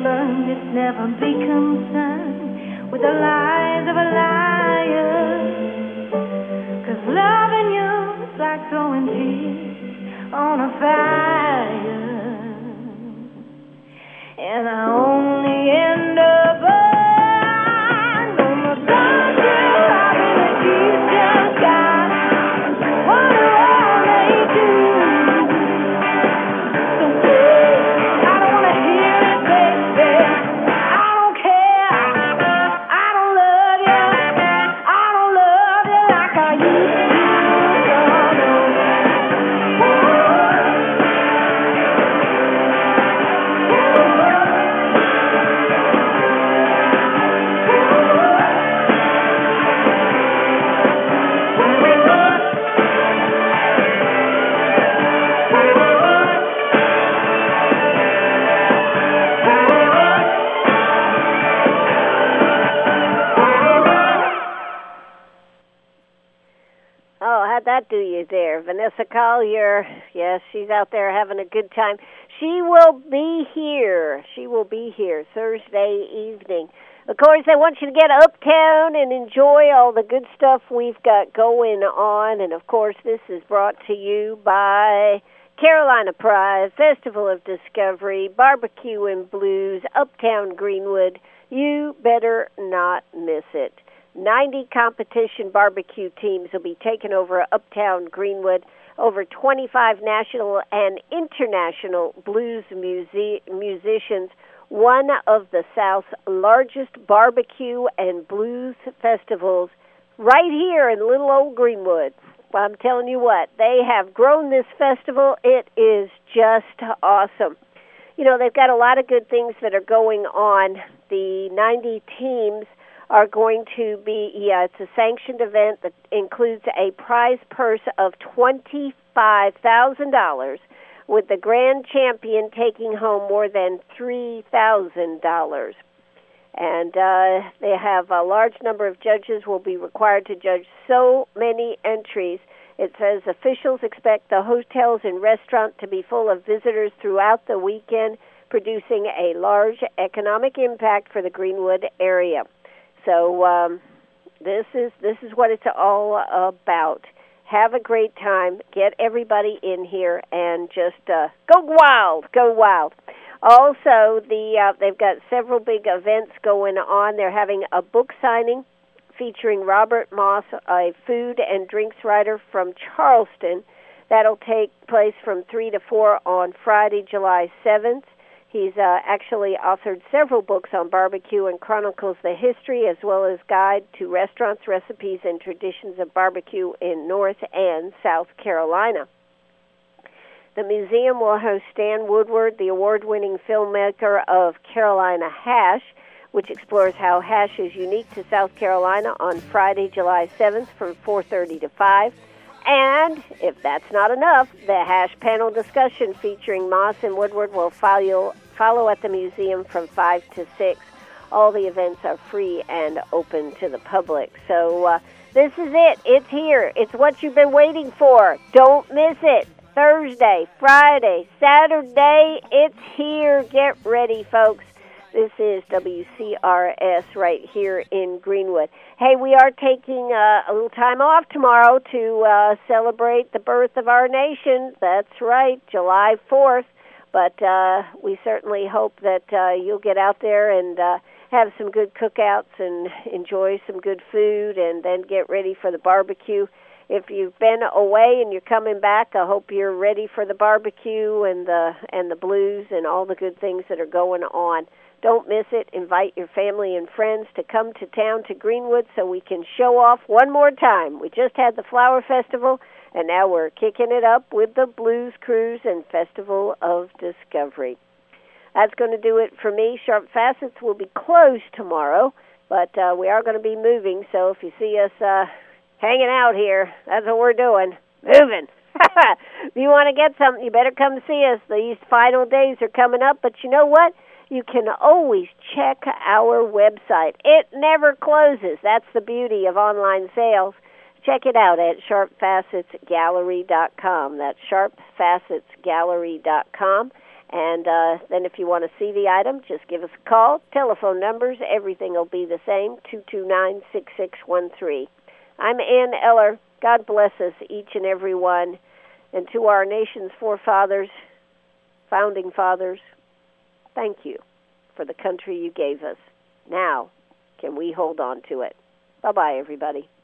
[SPEAKER 15] learned it's never be concerned with the lies of a liar. 'Cause loving you is like throwing tea on a fire. And I only end up burned on the sunshine up in the eastern sky. Wonder what they do. So please, I don't want to hear it, baby. I don't care. I don't love you. I don't love you like I used to.
[SPEAKER 1] How'd that do you there? Vanessa Collier, yes, she's out there having a good time. She will be here. She will be here Thursday evening. Of course, I want you to get uptown and enjoy all the good stuff we've got going on. And, of course, this is brought to you by Carolina Pride, Festival of Discovery, Barbecue and Blues, Uptown Greenwood. You better not miss it. 90 competition barbecue teams will be taking over Uptown Greenwood. Over 25 national and international blues musicians. One of the South's largest barbecue and blues festivals right here in little old Greenwood. Well, I'm telling you what, they have grown this festival. It is just awesome. You know, they've got a lot of good things that are going on. The 90 teams are going to be, it's a sanctioned event that includes a prize purse of $25,000, with the grand champion taking home more than $3,000. And they have a large number of judges will be required to judge so many entries. It says officials expect the hotels and restaurants to be full of visitors throughout the weekend, producing a large economic impact for the Greenwood area. So this is what it's all about. Have a great time. Get everybody in here and just go wild. Go wild. Also, they've got several big events going on. They're having a book signing featuring Robert Moss, a food and drinks writer from Charleston. That'll take place from 3 to 4 on Friday, July 7th. He's actually authored several books on barbecue and chronicles the history as well as guide to restaurants, recipes, and traditions of barbecue in North and South Carolina. The museum will host Stan Woodward, the award-winning filmmaker of Carolina Hash, which explores how hash is unique to South Carolina on Friday, July 7th from 4:30 to 5. And if that's not enough, the hash panel discussion featuring Moss and Woodward will follow at the museum from 5 to 6. All the events are free and open to the public. So this is it. It's here. It's what you've been waiting for. Don't miss it. Thursday, Friday, Saturday, it's here. Get ready, folks. This is WCRS right here in Greenwood. Hey, we are taking a little time off tomorrow to celebrate the birth of our nation. That's right, July 4th. But we certainly hope that you'll get out there and have some good cookouts and enjoy some good food and then get ready for the barbecue. If you've been away and you're coming back, I hope you're ready for the barbecue and the blues and all the good things that are going on. Don't miss it. Invite your family and friends to come to town to Greenwood so we can show off one more time. We just had the Flower Festival, and now we're kicking it up with the Blues Cruise and Festival of Discovery. That's going to do it for me. Sharp Facets will be closed tomorrow, but we are going to be moving, so if you see us hanging out here, that's what we're doing, moving. If you want to get something, you better come see us. These final days are coming up, but you know what? You can always check our website. It never closes. That's the beauty of online sales. Check it out at sharpfacetsgallery.com. That's sharpfacetsgallery.com. And then if you want to see the item, just give us a call. Telephone numbers, everything will be the same, 229-6613. I'm Ann Eller. God bless us, each and every one. And to our nation's forefathers, founding fathers, thank you for the country you gave us. Now, can we hold on to it? Bye-bye, everybody.